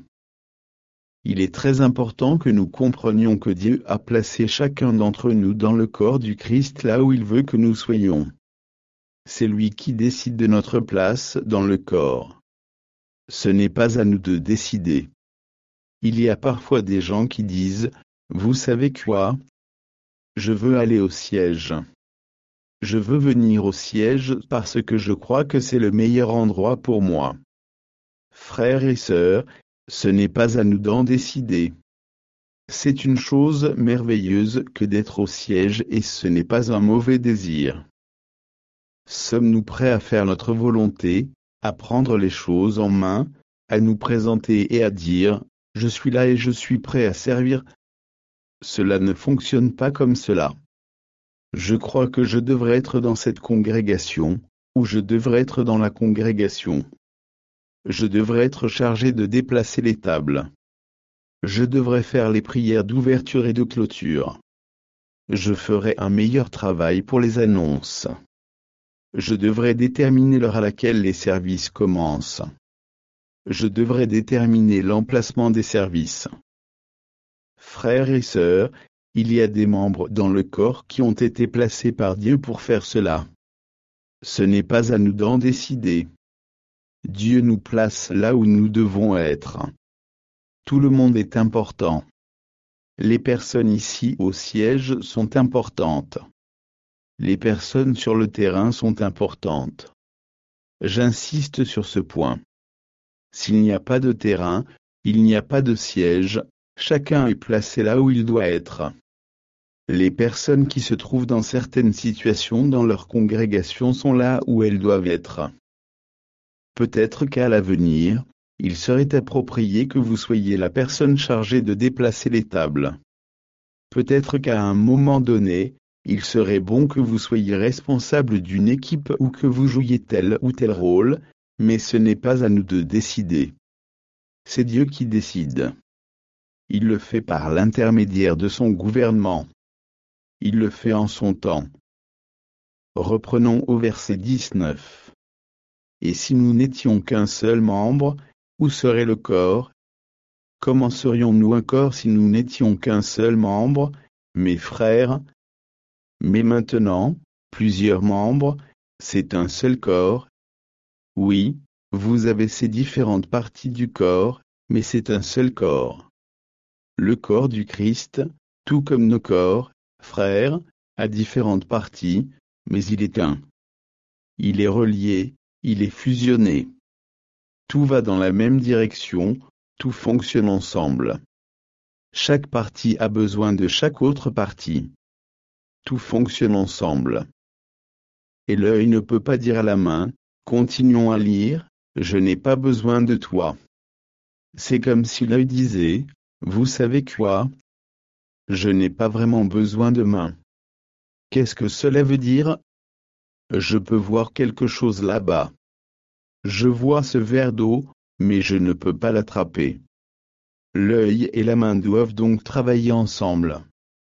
Il est très important que nous comprenions que Dieu a placé chacun d'entre nous dans le corps du Christ là où il veut que nous soyons. C'est lui qui décide de notre place dans le corps. Ce n'est pas à nous de décider. Il y a parfois des gens qui disent, « Vous savez quoi? Je veux aller au siège. Je veux venir au siège parce que je crois que c'est le meilleur endroit pour moi. » Frères et sœurs, ce n'est pas à nous d'en décider. C'est une chose merveilleuse que d'être au siège et ce n'est pas un mauvais désir. Sommes-nous prêts à faire notre volonté, à prendre les choses en main, à nous présenter et à dire « Je suis là et je suis prêt à servir ». Cela ne fonctionne pas comme cela. Je crois que je devrais être dans cette congrégation, ou je devrais être dans la congrégation. Je devrais être chargé de déplacer les tables. Je devrais faire les prières d'ouverture et de clôture. Je ferai un meilleur travail pour les annonces. Je devrais déterminer l'heure à laquelle les services commencent. Je devrais déterminer l'emplacement des services. Frères et sœurs, il y a des membres dans le corps qui ont été placés par Dieu pour faire cela. Ce n'est pas à nous d'en décider. Dieu nous place là où nous devons être. Tout le monde est important. Les personnes ici au siège sont importantes. Les personnes sur le terrain sont importantes. J'insiste sur ce point. S'il n'y a pas de terrain, il n'y a pas de siège, chacun est placé là où il doit être. Les personnes qui se trouvent dans certaines situations dans leur congrégation sont là où elles doivent être. Peut-être qu'à l'avenir, il serait approprié que vous soyez la personne chargée de déplacer les tables. Peut-être qu'à un moment donné, il serait bon que vous soyez responsable d'une équipe ou que vous jouiez tel ou tel rôle, mais ce n'est pas à nous de décider. C'est Dieu qui décide. Il le fait par l'intermédiaire de son gouvernement. Il le fait en son temps. Reprenons au verset dix-neuf. Et si nous n'étions qu'un seul membre, où serait le corps? Comment serions-nous un corps si nous n'étions qu'un seul membre, mes frères? Mais maintenant, plusieurs membres, c'est un seul corps. Oui, vous avez ces différentes parties du corps, mais c'est un seul corps. Le corps du Christ, tout comme nos corps, frères, a différentes parties, mais il est un. Il est relié, il est fusionné. Tout va dans la même direction, tout fonctionne ensemble. Chaque partie a besoin de chaque autre partie. Tout fonctionne ensemble. Et l'œil ne peut pas dire à la main, continuons à lire, je n'ai pas besoin de toi. C'est comme si l'œil disait, vous savez quoi? Je n'ai pas vraiment besoin de main. Qu'est-ce que cela veut dire? Je peux voir quelque chose là-bas. Je vois ce verre d'eau, mais je ne peux pas l'attraper. L'œil et la main doivent donc travailler ensemble.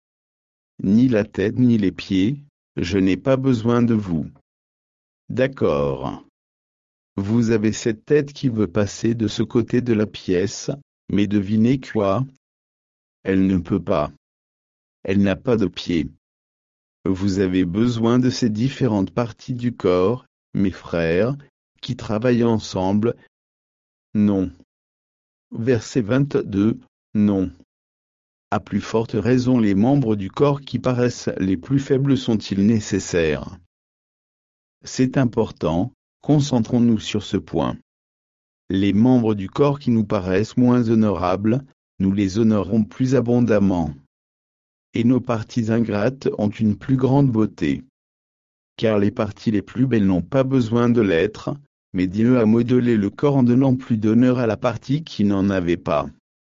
Ni la tête ni les pieds, je n'ai pas besoin de vous. D'accord. Vous avez cette tête qui veut passer de ce côté de la pièce, mais devinez quoi? Elle ne peut pas. Elle n'a pas de pieds. Vous avez besoin de ces différentes parties du corps, mes frères, qui travaillent ensemble? Non. Verset vingt-deux, non. À plus forte raison les membres du corps qui paraissent les plus faibles sont-ils nécessaires? C'est important, concentrons-nous sur ce point. Les membres du corps qui nous paraissent moins honorables, nous les honorons plus abondamment. Et nos parties ingrates ont une plus grande beauté. Car les parties les plus belles n'ont pas besoin de l'être, mais Dieu a modelé le corps en donnant plus d'honneur à la partie qui n'en avait pas.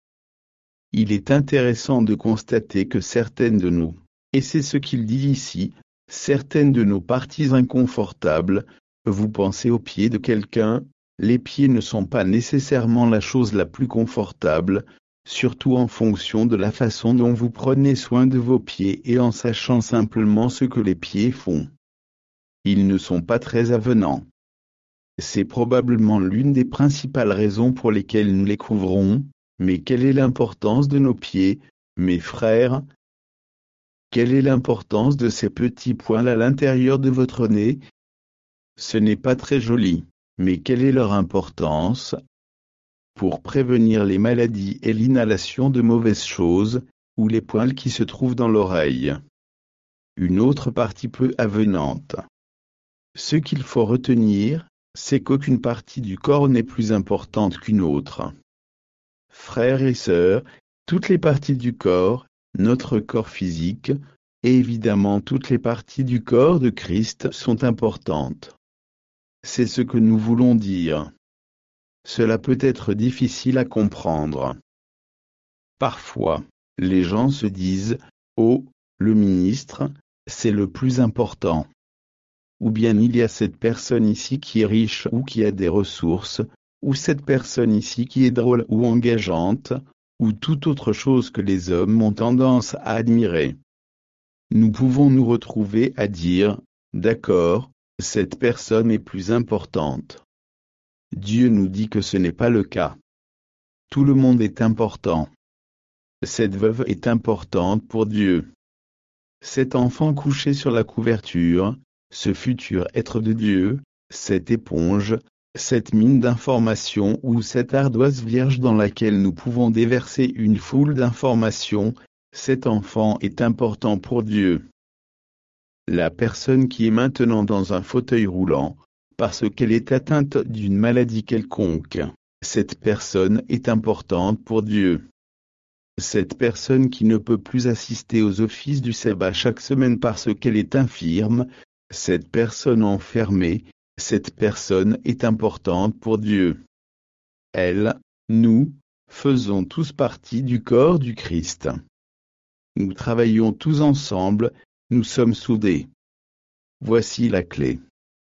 Il est intéressant de constater que certaines de nous, et c'est ce qu'il dit ici, certaines de nos parties inconfortables, vous pensez aux pieds de quelqu'un, les pieds ne sont pas nécessairement la chose la plus confortable, surtout en fonction de la façon dont vous prenez soin de vos pieds et en sachant simplement ce que les pieds font. Ils ne sont pas très avenants. C'est probablement l'une des principales raisons pour lesquelles nous les couvrons, mais quelle est l'importance de nos pieds, mes frères? Quelle est l'importance de ces petits poils à l'intérieur de votre nez? Ce n'est pas très joli, mais quelle est leur importance? Pour prévenir les maladies et l'inhalation de mauvaises choses, ou les poils qui se trouvent dans l'oreille. Une autre partie peu avenante. Ce qu'il faut retenir, c'est qu'aucune partie du corps n'est plus importante qu'une autre. Frères et sœurs, toutes les parties du corps, notre corps physique, et évidemment toutes les parties du corps de Christ sont importantes. C'est ce que nous voulons dire. Cela peut être difficile à comprendre. Parfois, les gens se disent « Oh, le ministre, c'est le plus important ». Ou bien il y a cette personne ici qui est riche ou qui a des ressources, ou cette personne ici qui est drôle ou engageante, ou toute autre chose que les hommes ont tendance à admirer. Nous pouvons nous retrouver à dire « D'accord, cette personne est plus importante ». Dieu nous dit que ce n'est pas le cas. Tout le monde est important. Cette veuve est importante pour Dieu. Cet enfant couché sur la couverture, ce futur être de Dieu, cette éponge, cette mine d'informations ou cette ardoise vierge dans laquelle nous pouvons déverser une foule d'informations, cet enfant est important pour Dieu. La personne qui est maintenant dans un fauteuil roulant, parce qu'elle est atteinte d'une maladie quelconque, cette personne est importante pour Dieu. Cette personne qui ne peut plus assister aux offices du sabbat chaque semaine parce qu'elle est infirme, cette personne enfermée, cette personne est importante pour Dieu. Elle, nous, faisons tous partie du corps du Christ. Nous travaillons tous ensemble, nous sommes soudés. Voici la clé.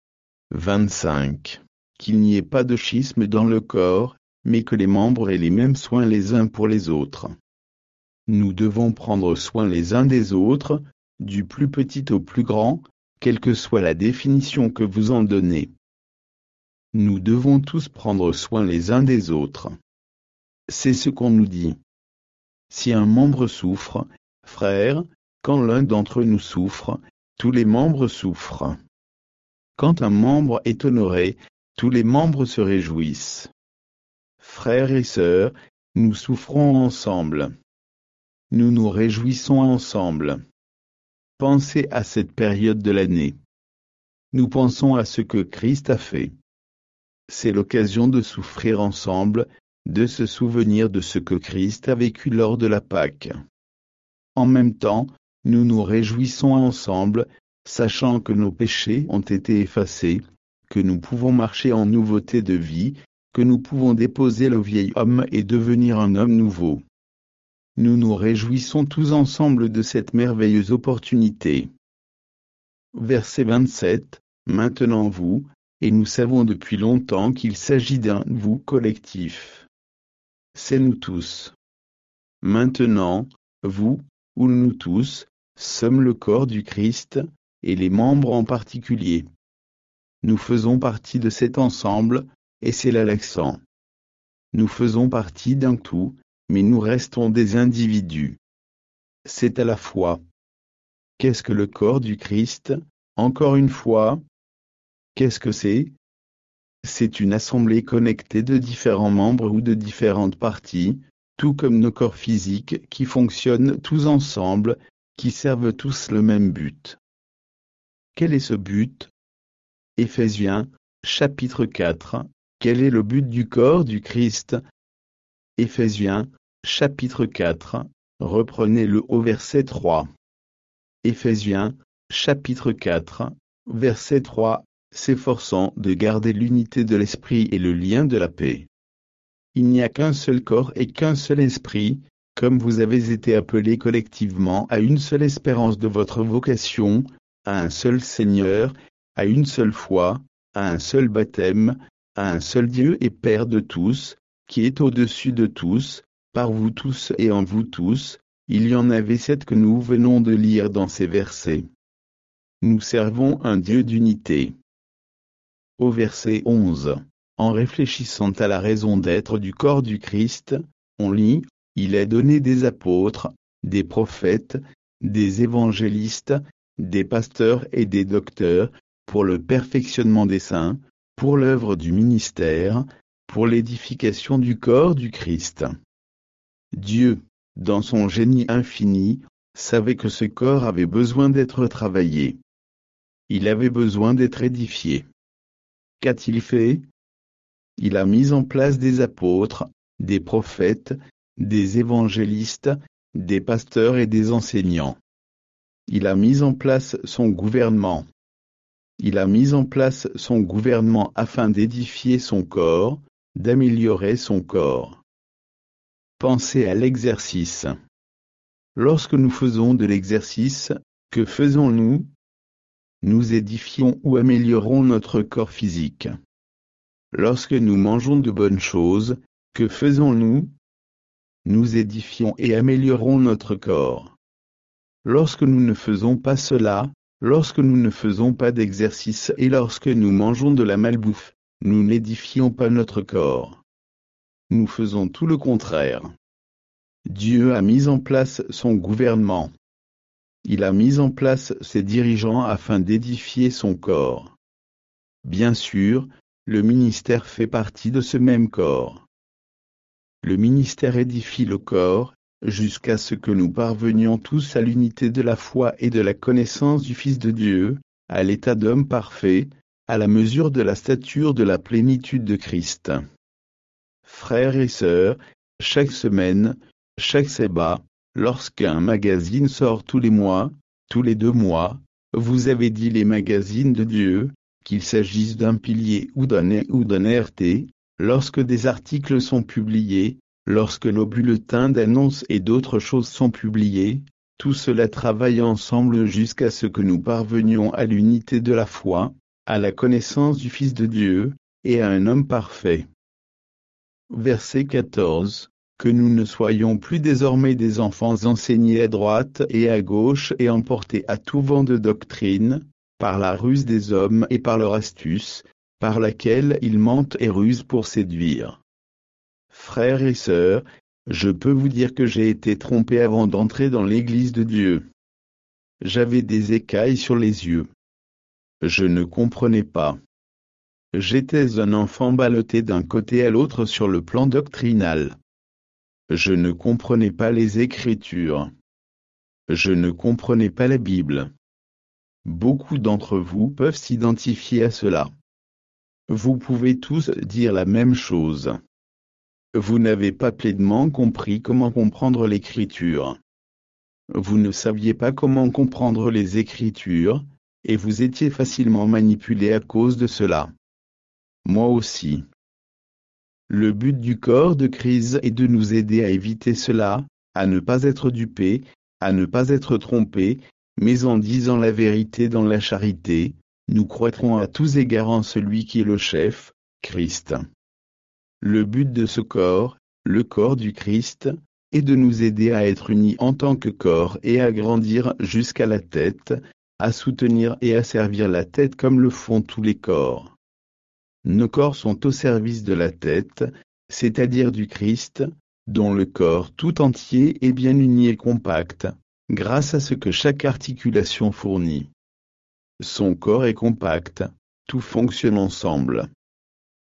vingt-cinq. Qu'il n'y ait pas de schisme dans le corps, mais que les membres aient les mêmes soins les uns pour les autres. Nous devons prendre soin les uns des autres, du plus petit au plus grand, quelle que soit la définition que vous en donnez. Nous devons tous prendre soin les uns des autres. C'est ce qu'on nous dit. Si un membre souffre, frère, quand l'un d'entre nous souffre, tous les membres souffrent. Quand un membre est honoré, tous les membres se réjouissent. Frères et sœurs, nous souffrons ensemble. Nous nous réjouissons ensemble. Pensez à cette période de l'année. Nous pensons à ce que Christ a fait. C'est l'occasion de souffrir ensemble, de se souvenir de ce que Christ a vécu lors de la Pâque. En même temps, nous nous réjouissons ensemble, sachant que nos péchés ont été effacés, que nous pouvons marcher en nouveauté de vie, que nous pouvons déposer le vieil homme et devenir un homme nouveau. Nous nous réjouissons tous ensemble de cette merveilleuse opportunité. Verset vingt-sept. Maintenant vous, et nous savons depuis longtemps qu'il s'agit d'un « vous » collectif. C'est nous tous. Maintenant, vous, ou nous tous, sommes le corps du Christ, et les membres en particulier. Nous faisons partie de cet ensemble, et c'est là l'accent. Nous faisons partie d'un tout, mais nous restons des individus. C'est à la fois. Qu'est-ce que le corps du Christ, encore une fois? Qu'est-ce que c'est? c'est une assemblée connectée de différents membres ou de différentes parties, tout comme nos corps physiques qui fonctionnent tous ensemble, qui servent tous le même but. Quel est ce but? Éphésiens, chapitre quatre. Quel est le but du corps du Christ? Éphésiens, chapitre quatre. Reprenez-le au verset trois. Éphésiens, chapitre quatre, verset trois. S'efforçant de garder l'unité de l'esprit et le lien de la paix. Il n'y a qu'un seul corps et qu'un seul esprit, comme vous avez été appelés collectivement à une seule espérance de votre vocation, à un seul Seigneur, à une seule foi, à un seul baptême, à un seul Dieu et Père de tous, qui est au-dessus de tous, par vous tous et en vous tous. Il y en avait sept que nous venons de lire dans ces versets. Nous servons un Dieu d'unité. Au verset onze, en réfléchissant à la raison d'être du corps du Christ, on lit, « Il est donné des apôtres, des prophètes, des évangélistes, des pasteurs et des docteurs, pour le perfectionnement des saints, pour l'œuvre du ministère, pour l'édification du corps du Christ. » Dieu, dans son génie infini, savait que ce corps avait besoin d'être travaillé. Il avait besoin d'être édifié. Qu'a-t-il fait? Il a mis en place des apôtres, des prophètes, des évangélistes, des pasteurs et des enseignants. Il a mis en place son gouvernement. Il a mis en place son gouvernement afin d'édifier son corps, d'améliorer son corps. Pensez à l'exercice. Lorsque nous faisons de l'exercice, que faisons-nous? Nous édifions ou améliorons notre corps physique. Lorsque nous mangeons de bonnes choses, que faisons-nous? Nous édifions et améliorons notre corps. Lorsque nous ne faisons pas cela, lorsque nous ne faisons pas d'exercice et lorsque nous mangeons de la malbouffe, nous n'édifions pas notre corps. Nous faisons tout le contraire. Dieu a mis en place son gouvernement. Il a mis en place ses dirigeants afin d'édifier son corps. Bien sûr, le ministère fait partie de ce même corps. Le ministère édifie le corps, jusqu'à ce que nous parvenions tous à l'unité de la foi et de la connaissance du Fils de Dieu, à l'état d'homme parfait, à la mesure de la stature de la plénitude de Christ. Frères et sœurs, chaque semaine, chaque sabbat, lorsqu'un magazine sort tous les mois, tous les deux mois, vous avez dit les magazines de Dieu, qu'il s'agisse d'un pilier ou d'un E ou d'un R T, lorsque des articles sont publiés, lorsque nos bulletins d'annonces et d'autres choses sont publiés, tout cela travaille ensemble jusqu'à ce que nous parvenions à l'unité de la foi, à la connaissance du Fils de Dieu, et à un homme parfait. Verset quatorze. Que nous ne soyons plus désormais des enfants enseignés à droite et à gauche et emportés à tout vent de doctrine, par la ruse des hommes et par leur astuce, par laquelle ils mentent et rusent pour séduire. Frères et sœurs, je peux vous dire que j'ai été trompé avant d'entrer dans l'Église de Dieu. J'avais des écailles sur les yeux. Je ne comprenais pas. J'étais un enfant ballotté d'un côté à l'autre sur le plan doctrinal. Je ne comprenais pas les Écritures. Je ne comprenais pas la Bible. Beaucoup d'entre vous peuvent s'identifier à cela. Vous pouvez tous dire la même chose. Vous n'avez pas pleinement compris comment comprendre l'Écriture. Vous ne saviez pas comment comprendre les Écritures, et vous étiez facilement manipulé à cause de cela. Moi aussi. Le but du corps de Christ est de nous aider à éviter cela, à ne pas être dupés, à ne pas être trompés, mais en disant la vérité dans la charité, nous croîtrons à tous égards en celui qui est le chef, Christ. Le but de ce corps, le corps du Christ, est de nous aider à être unis en tant que corps et à grandir jusqu'à la tête, à soutenir et à servir la tête comme le font tous les corps. Nos corps sont au service de la tête, c'est-à-dire du Christ, dont le corps tout entier est bien uni et compact, grâce à ce que chaque articulation fournit. Son corps est compact, tout fonctionne ensemble.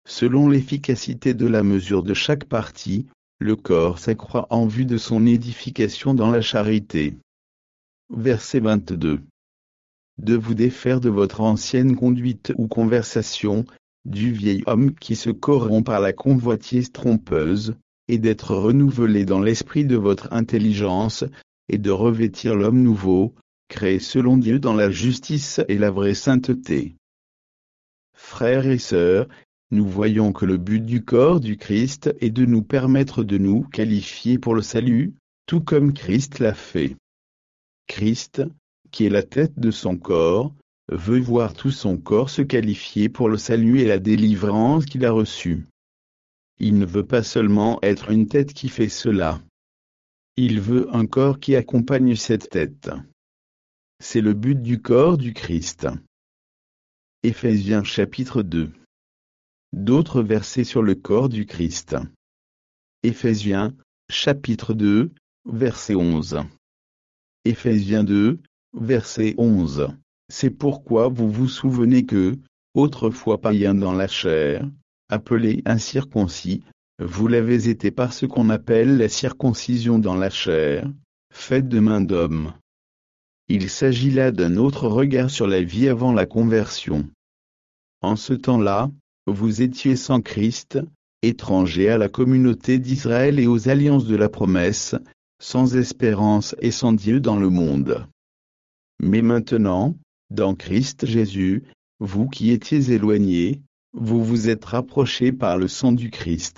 Selon l'efficacité de la mesure de chaque partie, le corps s'accroît en vue de son édification dans la charité. Verset vingt-deux. De vous défaire de votre ancienne conduite ou conversation, du vieil homme qui se corrompt par la convoitise trompeuse, et d'être renouvelé dans l'esprit de votre intelligence, et de revêtir l'homme nouveau, créé selon Dieu dans la justice et la vraie sainteté. Frères et sœurs, nous voyons que le but du corps du Christ est de nous permettre de nous qualifier pour le salut, tout comme Christ l'a fait. Christ, qui est la tête de son corps, veut voir tout son corps se qualifier pour le salut et la délivrance qu'il a reçue. Il ne veut pas seulement être une tête qui fait cela. Il veut un corps qui accompagne cette tête. C'est le but du corps du Christ. Éphésiens chapitre deux. D'autres versets sur le corps du Christ. Éphésiens, chapitre deux, verset onze. Éphésiens deux, verset onze. C'est pourquoi vous vous souvenez que, autrefois païens dans la chair, appelés incirconcis, vous l'avez été par ce qu'on appelle la circoncision dans la chair, faite de main d'homme. Il s'agit là d'un autre regard sur la vie avant la conversion. En ce temps-là, vous étiez sans Christ, étrangers à la communauté d'Israël et aux alliances de la promesse, sans espérance et sans Dieu dans le monde. Mais maintenant, dans Christ Jésus, vous qui étiez éloignés, vous vous êtes rapprochés par le sang du Christ.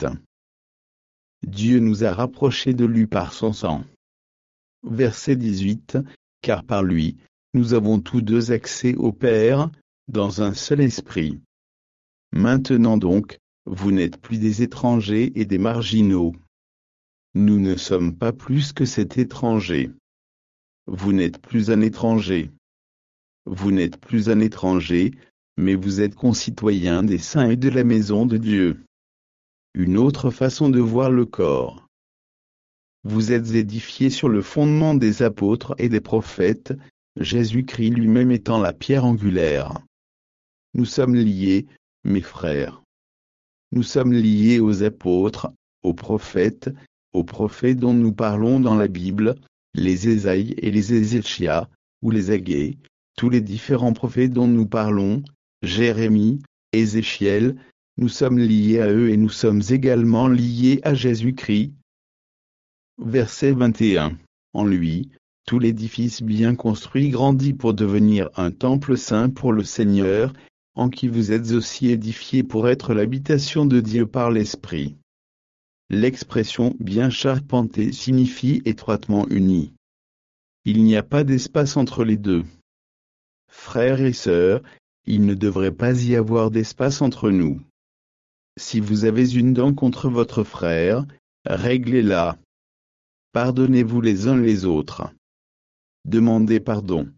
Dieu nous a rapprochés de lui par son sang. Verset dix-huit, car par lui, nous avons tous deux accès au Père, dans un seul esprit. Maintenant donc, vous n'êtes plus des étrangers et des marginaux. Nous ne sommes pas plus que cet étranger. Vous n'êtes plus un étranger. Vous n'êtes plus un étranger, mais vous êtes concitoyens des saints et de la maison de Dieu. Une autre façon de voir le corps. Vous êtes édifiés sur le fondement des apôtres et des prophètes, Jésus-Christ lui-même étant la pierre angulaire. Nous sommes liés, mes frères. Nous sommes liés aux apôtres, aux prophètes, aux prophètes dont nous parlons dans la Bible, les Ésaïe et les Ézéchias, ou les Agé, tous les différents prophètes dont nous parlons, Jérémie, Ézéchiel, nous sommes liés à eux et nous sommes également liés à Jésus-Christ. Verset vingt et un. En lui, tout l'édifice bien construit grandit pour devenir un temple saint pour le Seigneur, en qui vous êtes aussi édifiés pour être l'habitation de Dieu par l'Esprit. L'expression bien charpenté signifie étroitement uni. Il n'y a pas d'espace entre les deux. Frères et sœurs, il ne devrait pas y avoir d'espace entre nous. Si vous avez une dent contre votre frère, réglez-la. Pardonnez-vous les uns les autres. Demandez pardon.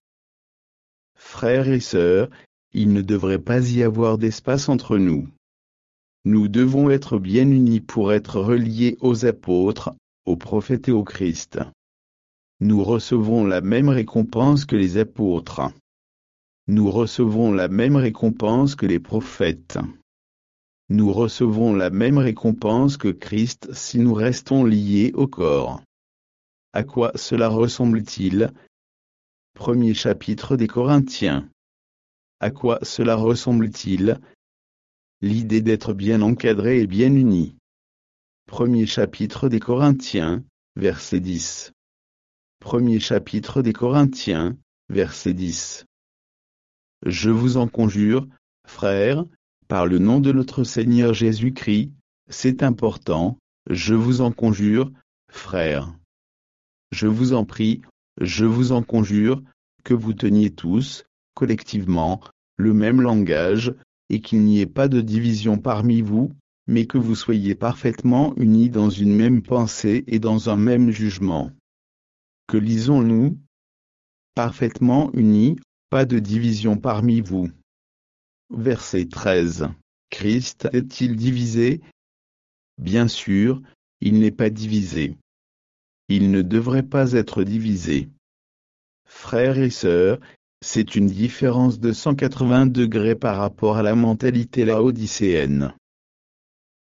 Frères et sœurs, il ne devrait pas y avoir d'espace entre nous. Nous devons être bien unis pour être reliés aux apôtres, aux prophètes et au Christ. Nous recevons la même récompense que les apôtres. Nous recevons la même récompense que les prophètes. Nous recevons la même récompense que Christ si nous restons liés au corps. À quoi cela ressemble-t-il? Premier chapitre des Corinthiens. À quoi cela ressemble-t-il? L'idée d'être bien encadré et bien uni. Premier chapitre des Corinthiens, verset dix. Premier chapitre des Corinthiens, verset dix. Je vous en conjure, frères, par le nom de notre Seigneur Jésus-Christ, c'est important, je vous en conjure, frères. Je vous en prie, je vous en conjure, que vous teniez tous, collectivement, le même langage, et qu'il n'y ait pas de division parmi vous, mais que vous soyez parfaitement unis dans une même pensée et dans un même jugement. Que lisons-nous? Parfaitement unis, pas de division parmi vous. Verset treize. Christ est-il divisé? Bien sûr, il n'est pas divisé. Il ne devrait pas être divisé. Frères et sœurs, c'est une différence de cent quatre-vingts degrés par rapport à la mentalité laodicéenne.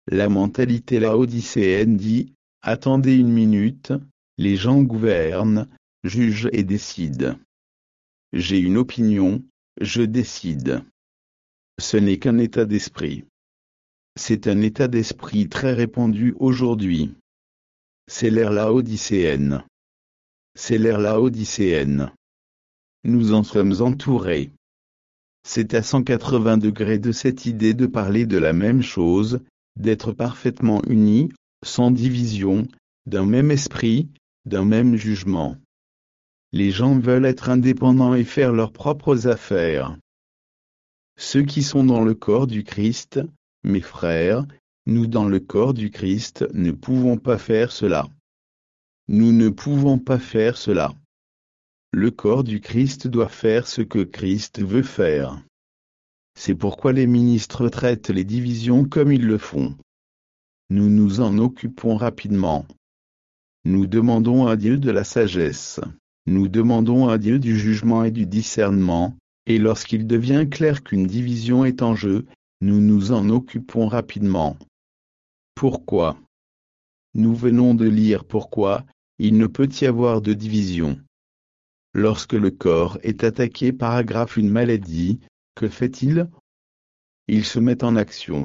La mentalité laodicéenne dit « Attendez une minute, les gens gouvernent, jugent et décident. J'ai une opinion, je décide. » Ce n'est qu'un état d'esprit. C'est un état d'esprit très répandu aujourd'hui. C'est l'ère laodicéenne. C'est l'ère laodicéenne. Nous en sommes entourés. C'est à cent quatre-vingts degrés de cette idée de parler de la même chose, d'être parfaitement unis, sans division, d'un même esprit, d'un même jugement. Les gens veulent être indépendants et faire leurs propres affaires. Ceux qui sont dans le corps du Christ, mes frères, nous dans le corps du Christ ne pouvons pas faire cela. Nous ne pouvons pas faire cela. Le corps du Christ doit faire ce que Christ veut faire. C'est pourquoi les ministres traitent les divisions comme ils le font. Nous nous en occupons rapidement. Nous demandons à Dieu de la sagesse. Nous demandons à Dieu du jugement et du discernement, et lorsqu'il devient clair qu'une division est en jeu, nous nous en occupons rapidement. Pourquoi? Nous venons de lire pourquoi il ne peut y avoir de division. Lorsque le corps est attaqué par une maladie, que fait-il? Il se met en action.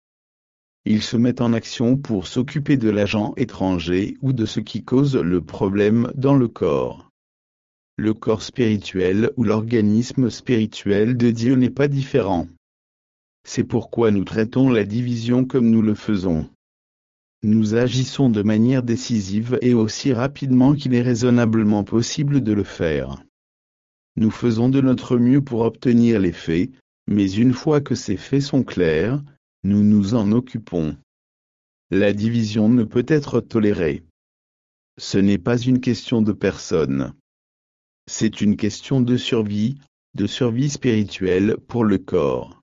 Il se met en action pour s'occuper de l'agent étranger ou de ce qui cause le problème dans le corps. Le corps spirituel ou l'organisme spirituel de Dieu n'est pas différent. C'est pourquoi nous traitons la division comme nous le faisons. Nous agissons de manière décisive et aussi rapidement qu'il est raisonnablement possible de le faire. Nous faisons de notre mieux pour obtenir les faits, mais une fois que ces faits sont clairs, nous nous en occupons. La division ne peut être tolérée. Ce n'est pas une question de personne. C'est une question de survie, de survie spirituelle pour le corps.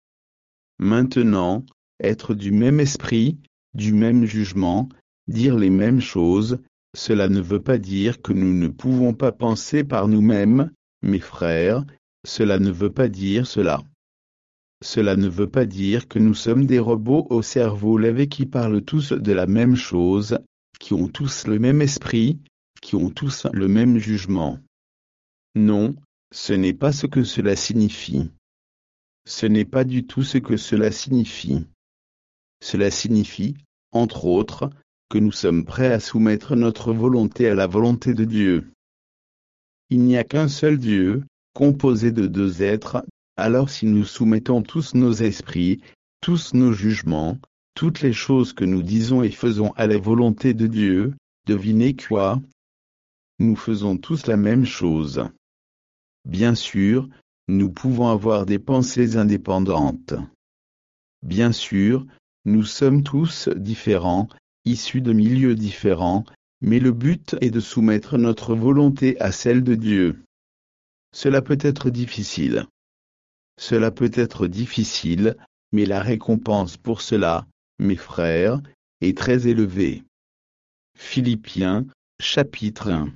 Maintenant, être du même esprit, du même jugement, dire les mêmes choses, cela ne veut pas dire que nous ne pouvons pas penser par nous-mêmes, mes frères, cela ne veut pas dire cela. Cela ne veut pas dire que nous sommes des robots au cerveau lavé qui parlent tous de la même chose, qui ont tous le même esprit, qui ont tous le même jugement. Non, ce n'est pas ce que cela signifie. Ce n'est pas du tout ce que cela signifie. Cela signifie, entre autres, que nous sommes prêts à soumettre notre volonté à la volonté de Dieu. Il n'y a qu'un seul Dieu, composé de deux êtres, alors si nous soumettons tous nos esprits, tous nos jugements, toutes les choses que nous disons et faisons à la volonté de Dieu, devinez quoi? Nous faisons tous la même chose. Bien sûr, nous pouvons avoir des pensées indépendantes. Bien sûr, nous sommes tous différents, issus de milieux différents, mais le but est de soumettre notre volonté à celle de Dieu. Cela peut être difficile. Cela peut être difficile, mais la récompense pour cela, mes frères, est très élevée. Philippiens, chapitre un.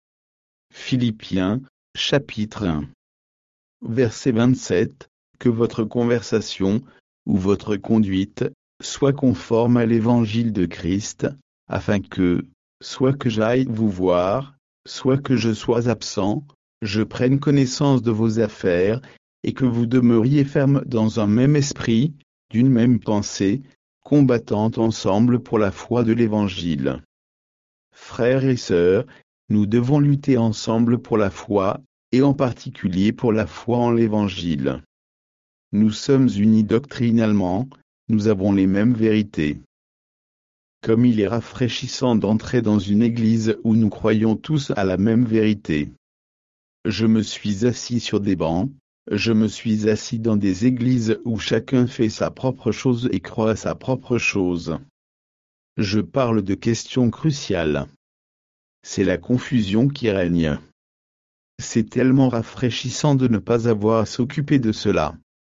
Philippiens, chapitre un. Verset vingt-sept, que votre conversation, ou votre conduite, soit conforme à l'évangile de Christ, afin que, soit que j'aille vous voir, soit que je sois absent, je prenne connaissance de vos affaires, et que vous demeuriez fermes dans un même esprit, d'une même pensée, combattant ensemble pour la foi de l'Évangile. Frères et sœurs, nous devons lutter ensemble pour la foi, et en particulier pour la foi en l'Évangile. Nous sommes unis doctrinalement, nous avons les mêmes vérités. Comme il est rafraîchissant d'entrer dans une église où nous croyons tous à la même vérité. Je me suis assis sur des bancs, je me suis assis dans des églises où chacun fait sa propre chose et croit à sa propre chose. Je parle de questions cruciales. C'est la confusion qui règne. C'est tellement rafraîchissant de ne pas avoir à s'occuper de cela.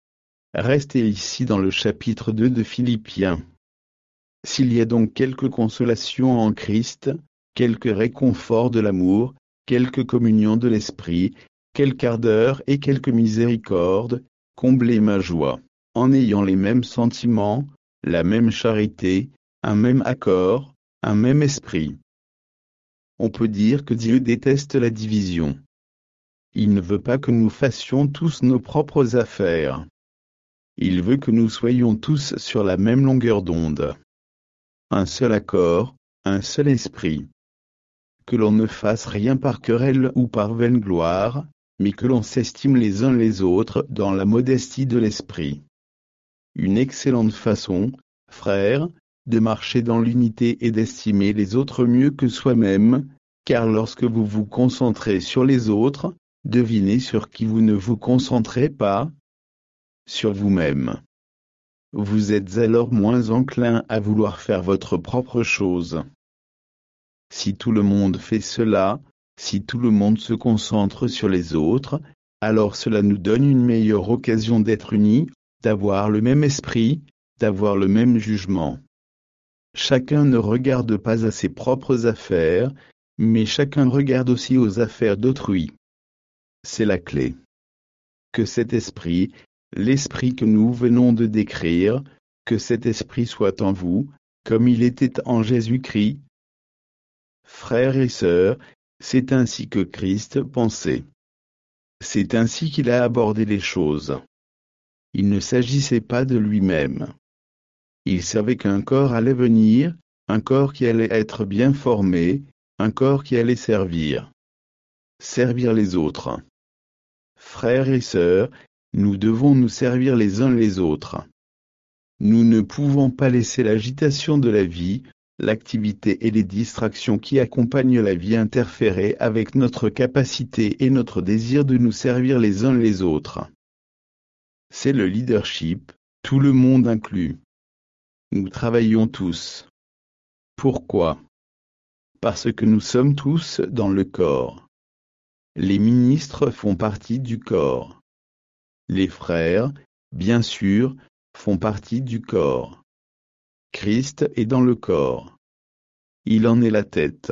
Restez ici dans le chapitre deux de Philippiens. S'il y a donc quelque consolation en Christ, quelque réconfort de l'amour, quelque communion de l'esprit, quelque ardeur et quelque miséricorde, comblez ma joie, en ayant les mêmes sentiments, la même charité, un même accord, un même esprit. On peut dire que Dieu déteste la division. Il ne veut pas que nous fassions tous nos propres affaires. Il veut que nous soyons tous sur la même longueur d'onde. Un seul accord, un seul esprit. Que l'on ne fasse rien par querelle ou par vaine gloire, mais que l'on s'estime les uns les autres dans la modestie de l'esprit. Une excellente façon, frères, de marcher dans l'unité et d'estimer les autres mieux que soi-même, car lorsque vous vous concentrez sur les autres, devinez sur qui vous ne vous concentrez pas, sur vous-même. Vous êtes alors moins enclin à vouloir faire votre propre chose. Si tout le monde fait cela, si tout le monde se concentre sur les autres, alors cela nous donne une meilleure occasion d'être unis, d'avoir le même esprit, d'avoir le même jugement. Chacun ne regarde pas à ses propres affaires, mais chacun regarde aussi aux affaires d'autrui. C'est la clé. Que cet esprit, l'esprit que nous venons de décrire, que cet esprit soit en vous, comme il était en Jésus-Christ. Frères et sœurs, c'est ainsi que Christ pensait. C'est ainsi qu'il a abordé les choses. Il ne s'agissait pas de lui-même. Il savait qu'un corps allait venir, un corps qui allait être bien formé, un corps qui allait servir. Servir les autres. Frères et sœurs, nous devons nous servir les uns les autres. Nous ne pouvons pas laisser l'agitation de la vie, l'activité et les distractions qui accompagnent la vie interférer avec notre capacité et notre désir de nous servir les uns les autres. C'est le leadership, tout le monde inclus. Nous travaillons tous. Pourquoi? Parce que nous sommes tous dans le corps. Les ministres font partie du corps. Les frères, bien sûr, font partie du corps. Christ est dans le corps. Il en est la tête.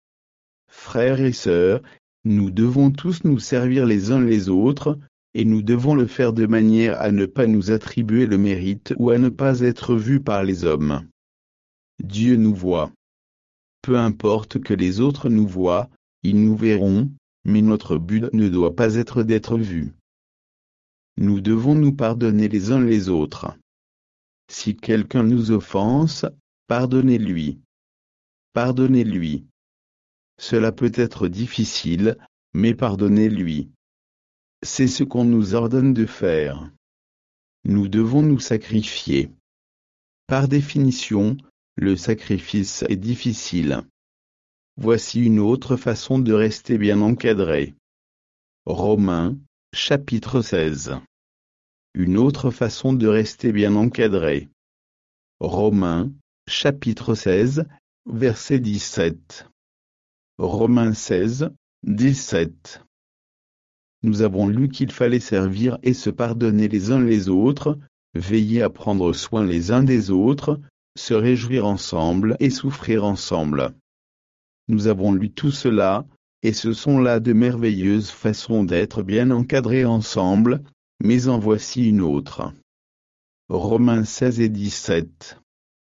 Frères et sœurs, nous devons tous nous servir les uns les autres, et nous devons le faire de manière à ne pas nous attribuer le mérite ou à ne pas être vus par les hommes. Dieu nous voit. Peu importe que les autres nous voient, ils nous verront, mais notre but ne doit pas être d'être vus. Nous devons nous pardonner les uns les autres. Si quelqu'un nous offense, pardonnez-lui. Pardonnez-lui. Cela peut être difficile, mais pardonnez-lui. C'est ce qu'on nous ordonne de faire. Nous devons nous sacrifier. Par définition, le sacrifice est difficile. Voici une autre façon de rester bien encadré. Romains, chapitre seize. Une autre façon de rester bien encadré. Romains, chapitre seize, verset dix-sept. Romains seize, dix-sept. Nous avons lu qu'il fallait servir et se pardonner les uns les autres, veiller à prendre soin les uns des autres, se réjouir ensemble et souffrir ensemble. Nous avons lu tout cela, et ce sont là de merveilleuses façons d'être bien encadrés ensemble, mais en voici une autre. Romains seize et dix-sept.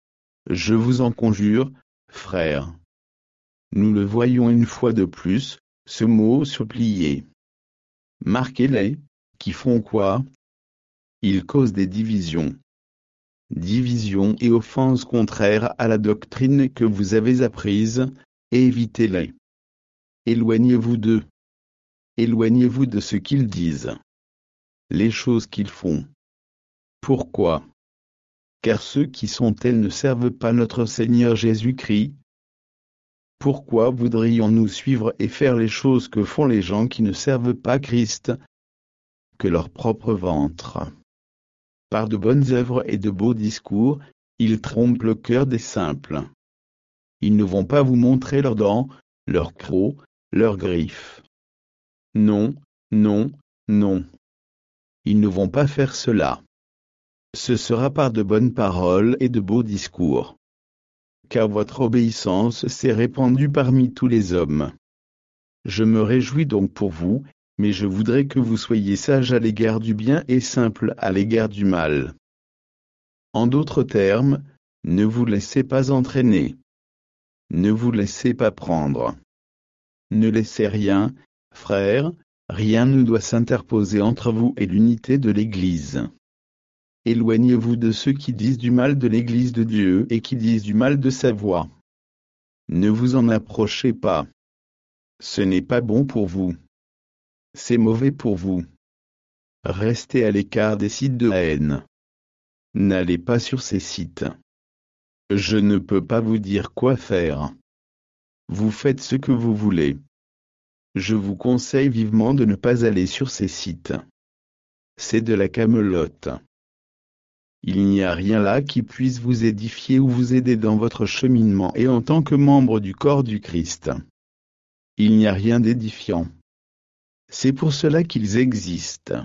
Je vous en conjure, frères. Nous le voyons une fois de plus, ce mot supplier. Marquez-les, qui font quoi? Ils causent des divisions. Divisions et offenses contraires à la doctrine que vous avez apprise, et évitez-les. Éloignez-vous d'eux. Éloignez-vous de ce qu'ils disent. Les choses qu'ils font. Pourquoi? Car ceux qui sont tels ne servent pas notre Seigneur Jésus-Christ. Pourquoi voudrions-nous suivre et faire les choses que font les gens qui ne servent pas Christ, que leur propre ventre? Par de bonnes œuvres et de beaux discours, ils trompent le cœur des simples. Ils ne vont pas vous montrer leurs dents, leurs crocs, leurs griffes. Non, non, non. Ils ne vont pas faire cela. Ce sera par de bonnes paroles et de beaux discours. Car votre obéissance s'est répandue parmi tous les hommes. Je me réjouis donc pour vous, mais je voudrais que vous soyez sages à l'égard du bien et simples à l'égard du mal. En d'autres termes, ne vous laissez pas entraîner. Ne vous laissez pas prendre. Ne laissez rien, frères, rien ne doit s'interposer entre vous et l'unité de l'Église. Éloignez-vous de ceux qui disent du mal de l'Église de Dieu et qui disent du mal de sa voix. Ne vous en approchez pas. Ce n'est pas bon pour vous. C'est mauvais pour vous. Restez à l'écart des sites de haine. N'allez pas sur ces sites. Je ne peux pas vous dire quoi faire. Vous faites ce que vous voulez. Je vous conseille vivement de ne pas aller sur ces sites. C'est de la camelote. Il n'y a rien là qui puisse vous édifier ou vous aider dans votre cheminement et en tant que membre du corps du Christ. Il n'y a rien d'édifiant. C'est pour cela qu'ils existent.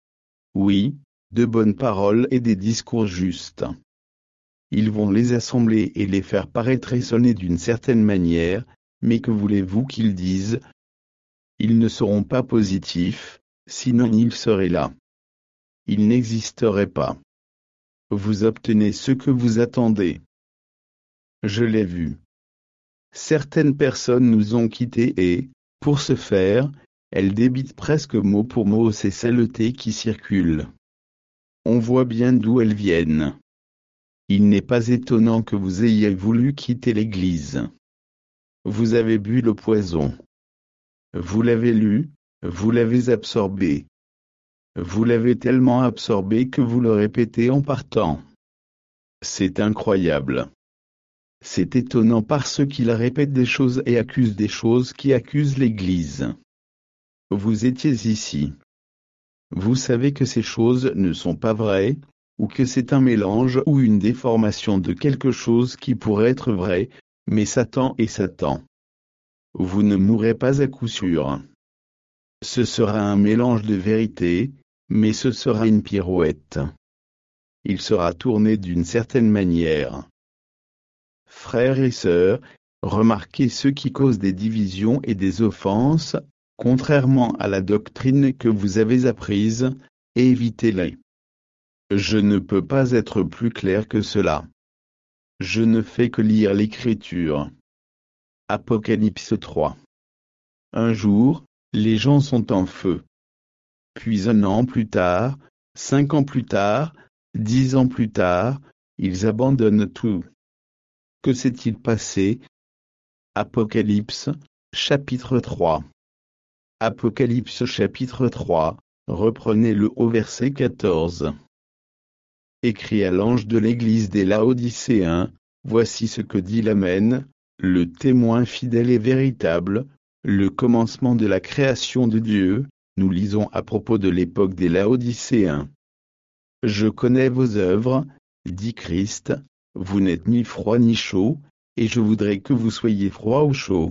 Oui, de bonnes paroles et des discours justes. Ils vont les assembler et les faire paraître et sonner d'une certaine manière, mais que voulez-vous qu'ils disent? Ils ne seront pas positifs, sinon ils seraient là. Ils n'existeraient pas. Vous obtenez ce que vous attendez. Je l'ai vu. Certaines personnes nous ont quittés et, pour ce faire, elles débitent presque mot pour mot ces saletés qui circulent. On voit bien d'où elles viennent. Il n'est pas étonnant que vous ayez voulu quitter l'Église. Vous avez bu le poison. Vous l'avez lu, vous l'avez absorbé. Vous l'avez tellement absorbé que vous le répétez en partant. C'est incroyable. C'est étonnant parce qu'il répète des choses et accuse des choses qui accusent l'Église. Vous étiez ici. Vous savez que ces choses ne sont pas vraies, ou que c'est un mélange ou une déformation de quelque chose qui pourrait être vrai, mais Satan est Satan. Vous ne mourrez pas à coup sûr. Ce sera un mélange de vérité, mais ce sera une pirouette. Il sera tourné d'une certaine manière. Frères et sœurs, remarquez ceux qui causent des divisions et des offenses, contrairement à la doctrine que vous avez apprise, et évitez-les. Je ne peux pas être plus clair que cela. Je ne fais que lire l'Écriture. Apocalypse trois. Un jour, les gens sont en feu. Puis un an plus tard, cinq ans plus tard, dix ans plus tard, ils abandonnent tout. Que s'est-il passé? Apocalypse, chapitre trois. Apocalypse chapitre trois, reprenez-le au verset quatorze. Écrit à l'ange de l'église des Laodicéens, voici ce que dit l'Amen, le témoin fidèle et véritable, le commencement de la création de Dieu. Nous lisons à propos de l'époque des Laodicéens. Je connais vos œuvres, dit Christ, vous n'êtes ni froid ni chaud, et je voudrais que vous soyez froid ou chaud.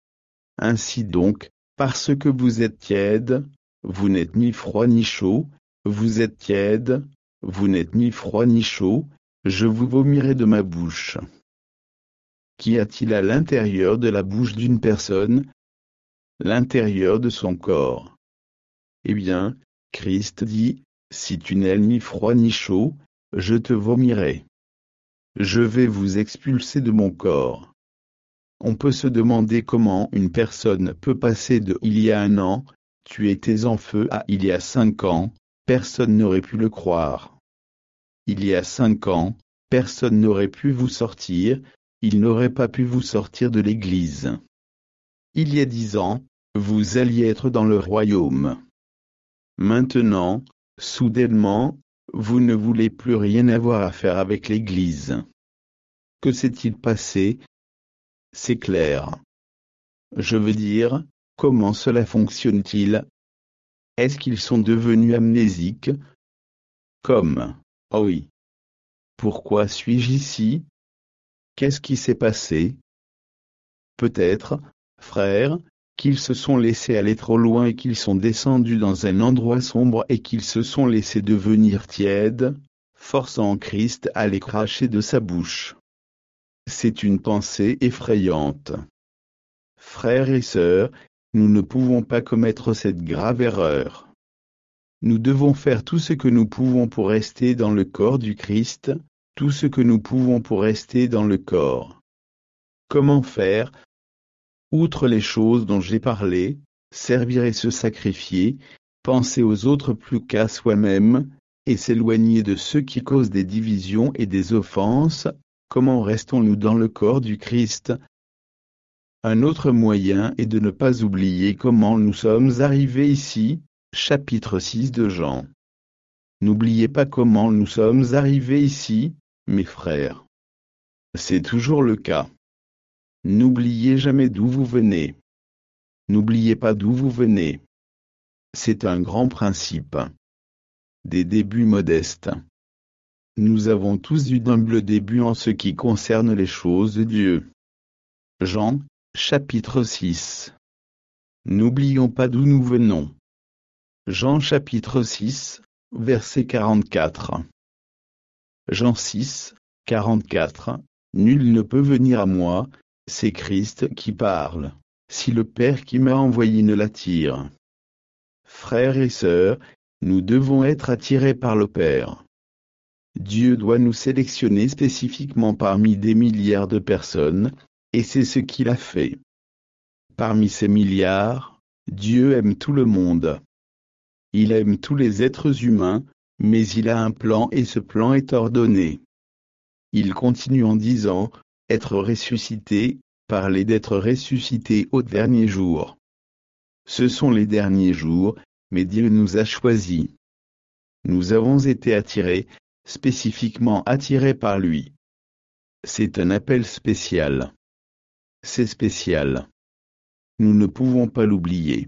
Ainsi donc, parce que vous êtes tiède, vous n'êtes ni froid ni chaud, vous êtes tiède, vous n'êtes ni froid ni chaud, je vous vomirai de ma bouche. Qu'y a-t-il à l'intérieur de la bouche d'une personne? L'intérieur de son corps. Eh bien, Christ dit, si tu n'es ni froid ni chaud, je te vomirai. Je vais vous expulser de mon corps. On peut se demander comment une personne peut passer de il y a un an, tu étais en feu à il y a cinq ans, personne n'aurait pu le croire. Il y a cinq ans, personne n'aurait pu vous sortir, il n'aurait pas pu vous sortir de l'Église. Il y a dix ans, vous alliez être dans le royaume. Maintenant, soudainement, vous ne voulez plus rien avoir à faire avec l'Église. Que s'est-il passé? C'est clair. Je veux dire, comment cela fonctionne-t-il? Est-ce qu'ils sont devenus amnésiques? Comme, oh oui. Pourquoi suis-je ici? Qu'est-ce qui s'est passé? Peut-être, frère, qu'ils se sont laissés aller trop loin et qu'ils sont descendus dans un endroit sombre et qu'ils se sont laissés devenir tièdes, forçant Christ à les cracher de sa bouche. C'est une pensée effrayante. Frères et sœurs, nous ne pouvons pas commettre cette grave erreur. Nous devons faire tout ce que nous pouvons pour rester dans le corps du Christ, tout ce que nous pouvons pour rester dans le corps. Comment faire? Outre les choses dont j'ai parlé, servir et se sacrifier, penser aux autres plus qu'à soi-même, et s'éloigner de ceux qui causent des divisions et des offenses, comment restons-nous dans le corps du Christ? Un autre moyen est de ne pas oublier comment nous sommes arrivés ici, chapitre six de Jean. N'oubliez pas comment nous sommes arrivés ici, mes frères. C'est toujours le cas. N'oubliez jamais d'où vous venez. N'oubliez pas d'où vous venez. C'est un grand principe. Des débuts modestes. Nous avons tous eu d'humbles débuts en ce qui concerne les choses de Dieu. Jean, chapitre six. N'oublions pas d'où nous venons. Jean chapitre six, verset quarante-quatre. Jean six, quarante-quatre. Nul ne peut venir à moi, c'est Christ qui parle, si le Père qui m'a envoyé ne l'attire. Frères et sœurs, nous devons être attirés par le Père. Dieu doit nous sélectionner spécifiquement parmi des milliards de personnes, et c'est ce qu'il a fait. Parmi ces milliards, Dieu aime tout le monde. Il aime tous les êtres humains, mais il a un plan et ce plan est ordonné. Il continue en disant, être ressuscité, parler d'être ressuscité au dernier jour. Ce sont les derniers jours, mais Dieu nous a choisis. Nous avons été attirés, spécifiquement attirés par lui. C'est un appel spécial. C'est spécial. Nous ne pouvons pas l'oublier.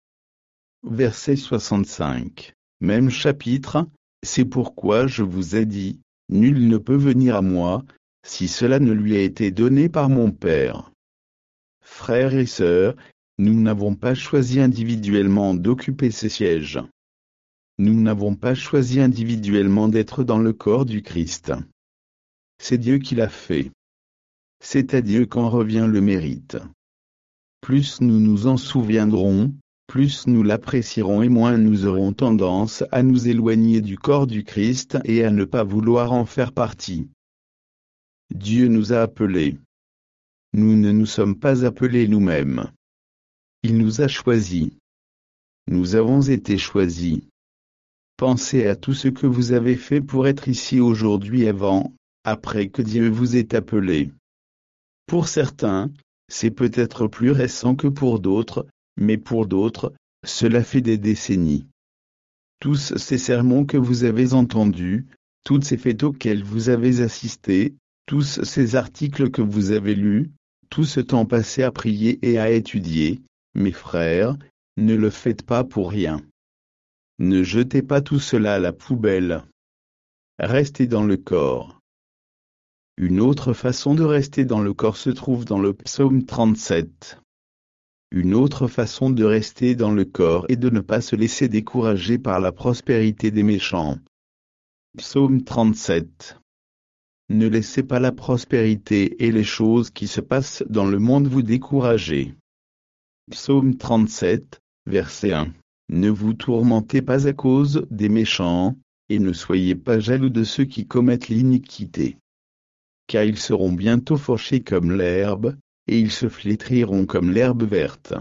Verset soixante-cinq. Même chapitre, c'est pourquoi je vous ai dit, nul ne peut venir à moi, si cela ne lui a été donné par mon Père. Frères et sœurs, nous n'avons pas choisi individuellement d'occuper ces sièges. Nous n'avons pas choisi individuellement d'être dans le corps du Christ. C'est Dieu qui l'a fait. C'est à Dieu qu'en revient le mérite. Plus nous nous en souviendrons, plus nous l'apprécierons et moins nous aurons tendance à nous éloigner du corps du Christ et à ne pas vouloir en faire partie. Dieu nous a appelés. Nous ne nous sommes pas appelés nous-mêmes. Il nous a choisis. Nous avons été choisis. Pensez à tout ce que vous avez fait pour être ici aujourd'hui avant, après que Dieu vous ait appelé. Pour certains, c'est peut-être plus récent que pour d'autres, mais pour d'autres, cela fait des décennies. Tous ces sermons que vous avez entendus, toutes ces fêtes auxquelles vous avez assisté, tous ces articles que vous avez lus, tout ce temps passé à prier et à étudier, mes frères, ne le faites pas pour rien. Ne jetez pas tout cela à la poubelle. Restez dans le corps. Une autre façon de rester dans le corps se trouve dans le psaume trente-sept. Une autre façon de rester dans le corps est de ne pas se laisser décourager par la prospérité des méchants. Psaume trente-sept. Ne laissez pas la prospérité et les choses qui se passent dans le monde vous décourager. Psaume trente-sept, verset un. Ne vous tourmentez pas à cause des méchants, et ne soyez pas jaloux de ceux qui commettent l'iniquité. Car ils seront bientôt fauchés comme l'herbe, et ils se flétriront comme l'herbe verte.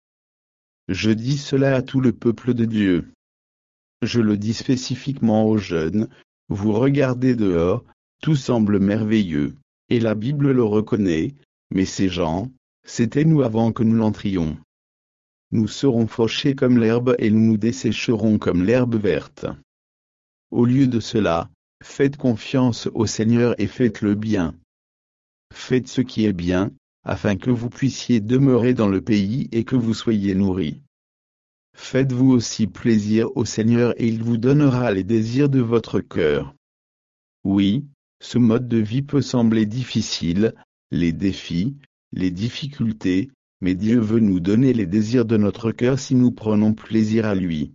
Je dis cela à tout le peuple de Dieu. Je le dis spécifiquement aux jeunes, vous regardez dehors, tout semble merveilleux, et la Bible le reconnaît, mais ces gens, c'était nous avant que nous l'entrions. Nous serons fauchés comme l'herbe et nous nous dessécherons comme l'herbe verte. Au lieu de cela, faites confiance au Seigneur et faites le bien. Faites ce qui est bien, afin que vous puissiez demeurer dans le pays et que vous soyez nourris. Faites-vous aussi plaisir au Seigneur et il vous donnera les désirs de votre cœur. Oui, ce mode de vie peut sembler difficile, les défis, les difficultés, mais Dieu veut nous donner les désirs de notre cœur si nous prenons plaisir à lui.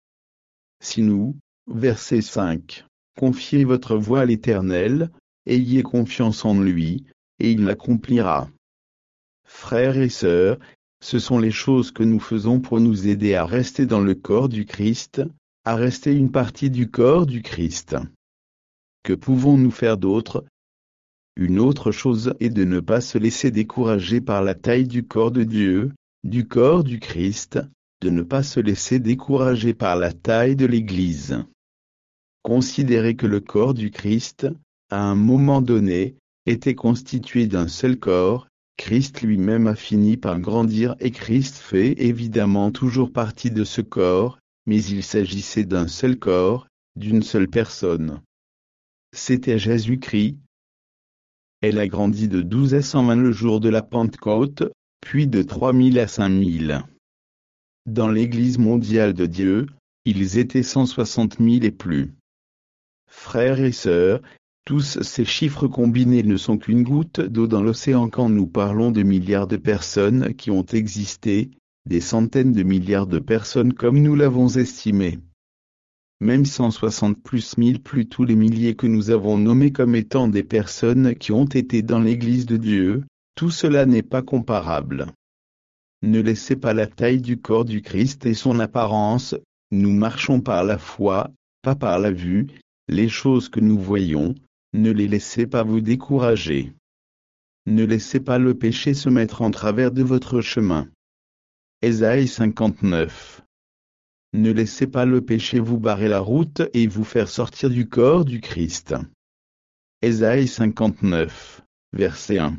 Si nous, verset cinq, confiez votre voie à l'Éternel, ayez confiance en lui, et il l'accomplira. Frères et sœurs, ce sont les choses que nous faisons pour nous aider à rester dans le corps du Christ, à rester une partie du corps du Christ. Que pouvons-nous faire d'autre? Une autre chose est de ne pas se laisser décourager par la taille du corps de Dieu, du corps du Christ, de ne pas se laisser décourager par la taille de l'Église. Considérez que le corps du Christ, à un moment donné, était constitué d'un seul corps. Christ lui-même a fini par grandir et Christ fait évidemment toujours partie de ce corps, mais il s'agissait d'un seul corps, d'une seule personne. C'était Jésus-Christ. Elle a grandi de douze à cent vingt le jour de la Pentecôte, puis de trois mille à cinq mille. Dans l'Église mondiale de Dieu, ils étaient cent soixante mille et plus. Frères et sœurs, tous ces chiffres combinés ne sont qu'une goutte d'eau dans l'océan quand nous parlons de milliards de personnes qui ont existé, des centaines de milliards de personnes comme nous l'avons estimé. Même cent soixante plus mille plus tous les milliers que nous avons nommés comme étant des personnes qui ont été dans l'Église de Dieu, tout cela n'est pas comparable. Ne laissez pas la taille du corps du Christ et son apparence, nous marchons par la foi, pas par la vue, les choses que nous voyons, ne les laissez pas vous décourager. Ne laissez pas le péché se mettre en travers de votre chemin. Ésaïe cinquante-neuf. Ne laissez pas le péché vous barrer la route et vous faire sortir du corps du Christ. Ésaïe cinquante-neuf, verset un.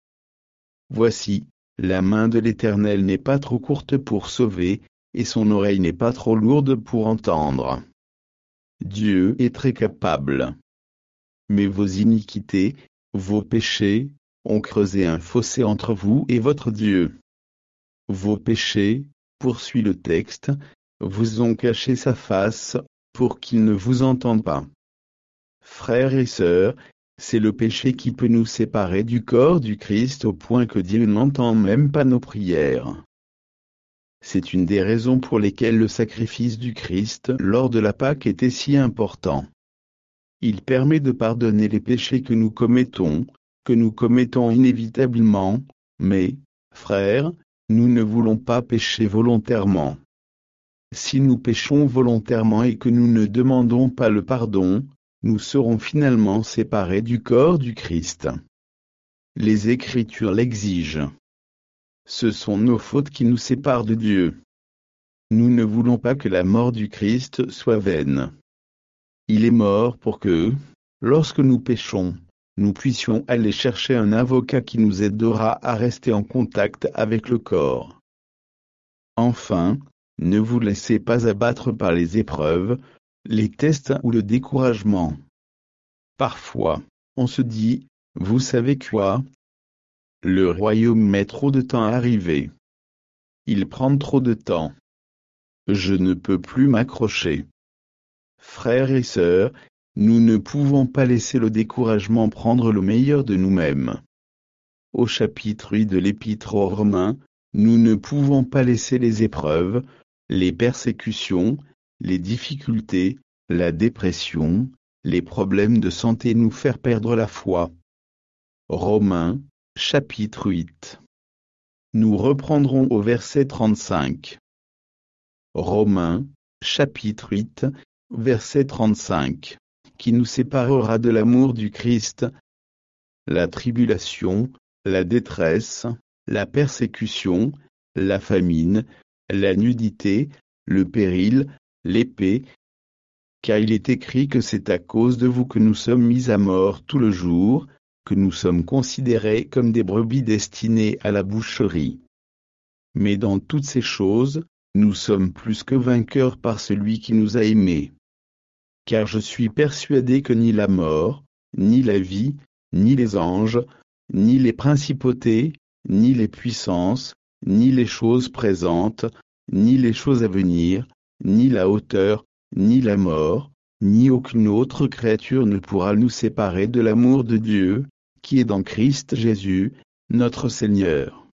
Voici, la main de l'Éternel n'est pas trop courte pour sauver, et son oreille n'est pas trop lourde pour entendre. Dieu est très capable. Mais vos iniquités, vos péchés, ont creusé un fossé entre vous et votre Dieu. Vos péchés, poursuit le texte, vous ont caché sa face, pour qu'il ne vous entende pas. Frères et sœurs, c'est le péché qui peut nous séparer du corps du Christ au point que Dieu n'entend même pas nos prières. C'est une des raisons pour lesquelles le sacrifice du Christ lors de la Pâque était si important. Il permet de pardonner les péchés que nous commettons, que nous commettons inévitablement, mais, frères, nous ne voulons pas pécher volontairement. Si nous péchons volontairement et que nous ne demandons pas le pardon, nous serons finalement séparés du corps du Christ. Les Écritures l'exigent. Ce sont nos fautes qui nous séparent de Dieu. Nous ne voulons pas que la mort du Christ soit vaine. Il est mort pour que, lorsque nous péchons, nous puissions aller chercher un avocat qui nous aidera à rester en contact avec le corps. Enfin, ne vous laissez pas abattre par les épreuves, les tests ou le découragement. Parfois, on se dit, vous savez quoi? Le royaume met trop de temps à arriver. Il prend trop de temps. Je ne peux plus m'accrocher. Frères et sœurs, nous ne pouvons pas laisser le découragement prendre le meilleur de nous-mêmes. Au chapitre huit de l'Épître aux Romains, nous ne pouvons pas laisser les épreuves, les persécutions, les difficultés, la dépression, les problèmes de santé nous faire perdre la foi. Romains, chapitre huit. Nous reprendrons au verset trente-cinq. Romains, chapitre huit, verset trente-cinq. Qui nous séparera de l'amour du Christ? La tribulation, la détresse, la persécution, la famine, la nudité, le péril, l'épée. Car il est écrit que c'est à cause de vous que nous sommes mis à mort tout le jour, que nous sommes considérés comme des brebis destinées à la boucherie. Mais dans toutes ces choses, nous sommes plus que vainqueurs par celui qui nous a aimés. Car je suis persuadé que ni la mort, ni la vie, ni les anges, ni les principautés, ni les puissances, ni les choses présentes, ni les choses à venir, ni la hauteur, ni la mort, ni aucune autre créature ne pourra nous séparer de l'amour de Dieu, qui est dans Christ Jésus, notre Seigneur.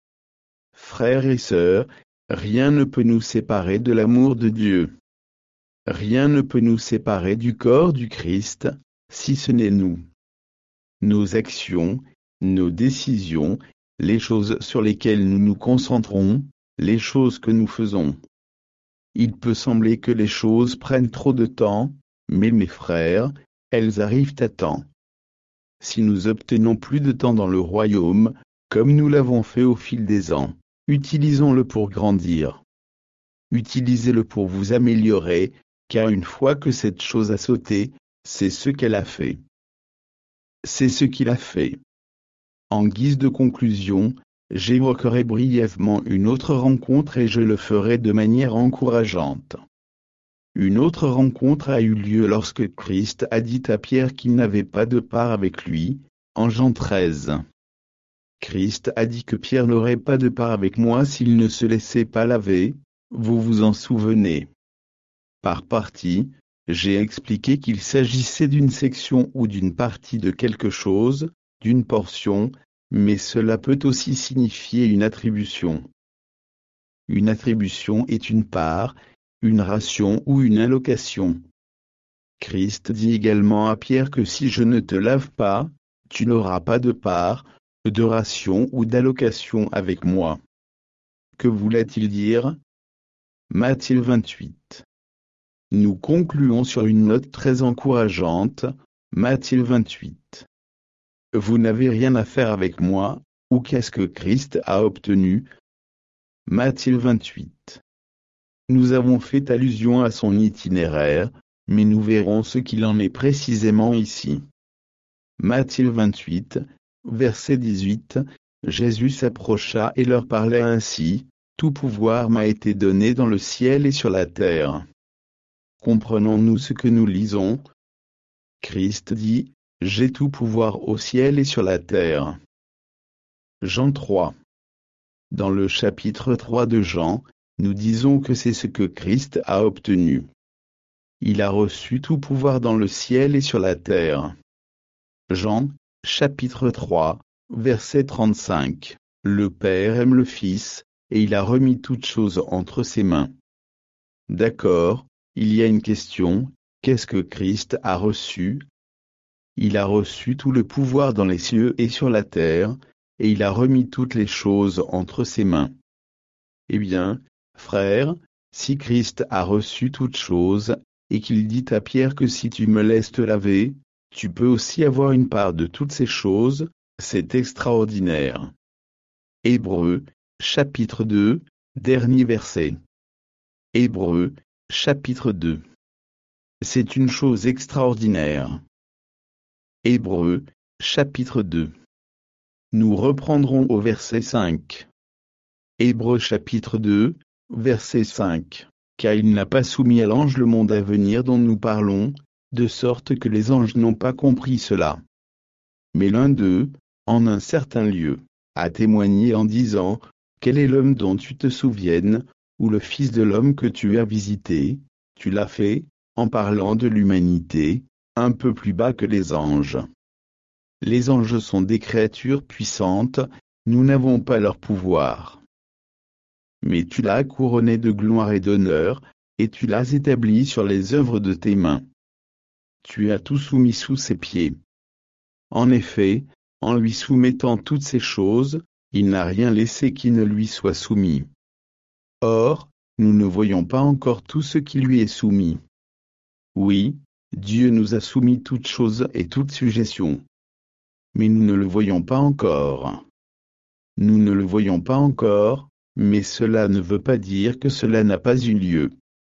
Frères et sœurs, rien ne peut nous séparer de l'amour de Dieu. Rien ne peut nous séparer du corps du Christ, si ce n'est nous. Nos actions, nos décisions, les choses sur lesquelles nous nous concentrons, les choses que nous faisons. Il peut sembler que les choses prennent trop de temps, mais mes frères, elles arrivent à temps. Si nous obtenons plus de temps dans le royaume, comme nous l'avons fait au fil des ans, utilisons-le pour grandir. Utilisez-le pour vous améliorer, car une fois que cette chose a sauté, c'est ce qu'elle a fait. C'est ce qu'il a fait. En guise de conclusion, j'évoquerai brièvement une autre rencontre et je le ferai de manière encourageante. Une autre rencontre a eu lieu lorsque Christ a dit à Pierre qu'il n'avait pas de part avec lui, en Jean treize. Christ a dit que Pierre n'aurait pas de part avec moi s'il ne se laissait pas laver, vous vous en souvenez. Par partie, j'ai expliqué qu'il s'agissait d'une section ou d'une partie de quelque chose, d'une portion, mais cela peut aussi signifier une attribution. Une attribution est une part, une ration ou une allocation. Christ dit également à Pierre que si je ne te lave pas, tu n'auras pas de part, de ration ou d'allocation avec moi. Que voulait-il dire? Matthieu vingt-huit. Nous concluons sur une note très encourageante, Matthieu vingt-huit. Vous n'avez rien à faire avec moi, ou qu'est-ce que Christ a obtenu? Matthieu vingt-huit. Nous avons fait allusion à son itinéraire, mais nous verrons ce qu'il en est précisément ici. Matthieu vingt-huit, verset dix-huit, Jésus s'approcha et leur parla ainsi, « Tout pouvoir m'a été donné dans le ciel et sur la terre. » Comprenons-nous ce que nous lisons? Christ dit, « J'ai tout pouvoir au ciel et sur la terre. » Jean trois. Dans le chapitre trois de Jean, nous disons que c'est ce que Christ a obtenu. Il a reçu tout pouvoir dans le ciel et sur la terre. Jean, chapitre trois, verset trente-cinq. Le Père aime le Fils, et il a remis toutes choses entre ses mains. D'accord, il y a une question, qu'est-ce que Christ a reçu? Il a reçu tout le pouvoir dans les cieux et sur la terre, et il a remis toutes les choses entre ses mains. Eh bien, frère, si Christ a reçu toutes choses, et qu'il dit à Pierre que si tu me laisses te laver, tu peux aussi avoir une part de toutes ces choses, c'est extraordinaire. Hébreux, chapitre deux, dernier verset. Hébreux, chapitre deux. C'est une chose extraordinaire. Hébreux, chapitre deux. Nous reprendrons au verset cinq. Hébreux chapitre deux, verset cinq. Car il n'a pas soumis à l'ange le monde à venir dont nous parlons, de sorte que les anges n'ont pas compris cela. Mais l'un d'eux, en un certain lieu, a témoigné en disant, quel est l'homme dont tu te souviennes, ou le Fils de l'homme que tu as visité? Tu l'as fait, en parlant de l'humanité, un peu plus bas que les anges. Les anges sont des créatures puissantes, nous n'avons pas leur pouvoir. Mais tu l'as couronné de gloire et d'honneur, et tu l'as établi sur les œuvres de tes mains. Tu as tout soumis sous ses pieds. En effet, en lui soumettant toutes ces choses, il n'a rien laissé qui ne lui soit soumis. Or, nous ne voyons pas encore tout ce qui lui est soumis. Oui, Dieu nous a soumis toutes choses et toute sujétion. Mais nous ne le voyons pas encore. Nous ne le voyons pas encore, mais cela ne veut pas dire que cela n'a pas eu lieu.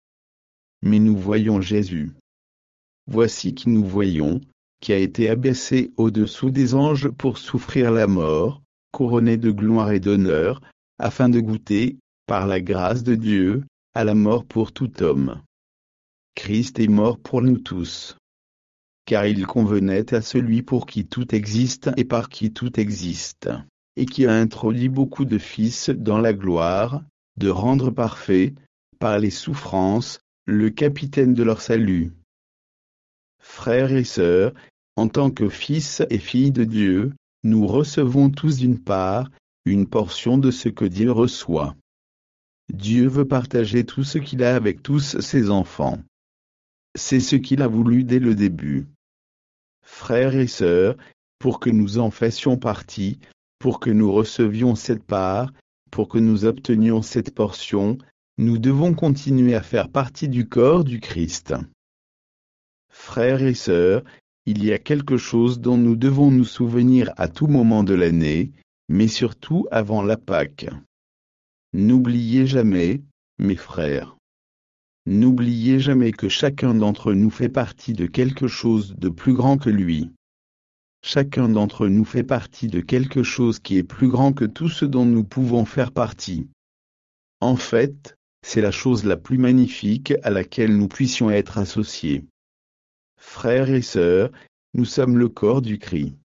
Mais nous voyons Jésus. Voici qui nous voyons, qui a été abaissé au-dessous des anges pour souffrir la mort, couronné de gloire et d'honneur, afin de goûter, par la grâce de Dieu, à la mort pour tout homme. Christ est mort pour nous tous. Car il convenait à celui pour qui tout existe et par qui tout existe, et qui a introduit beaucoup de fils dans la gloire, de rendre parfait, par les souffrances, le capitaine de leur salut. Frères et sœurs, en tant que fils et filles de Dieu, nous recevons tous d'une part, une portion de ce que Dieu reçoit. Dieu veut partager tout ce qu'il a avec tous ses enfants. C'est ce qu'il a voulu dès le début. Frères et sœurs, pour que nous en fassions partie, pour que nous recevions cette part, pour que nous obtenions cette portion, nous devons continuer à faire partie du corps du Christ. Frères et sœurs, Il y a quelque chose dont nous devons nous souvenir à tout moment de l'année, mais surtout avant la Pâque. N'oubliez jamais, mes frères. N'oubliez jamais que chacun d'entre nous fait partie de quelque chose de plus grand que lui. Chacun d'entre nous fait partie de quelque chose qui est plus grand que tout ce dont nous pouvons faire partie. En fait, c'est la chose la plus magnifique à laquelle nous puissions être associés. Frères et sœurs, nous sommes le corps du Christ.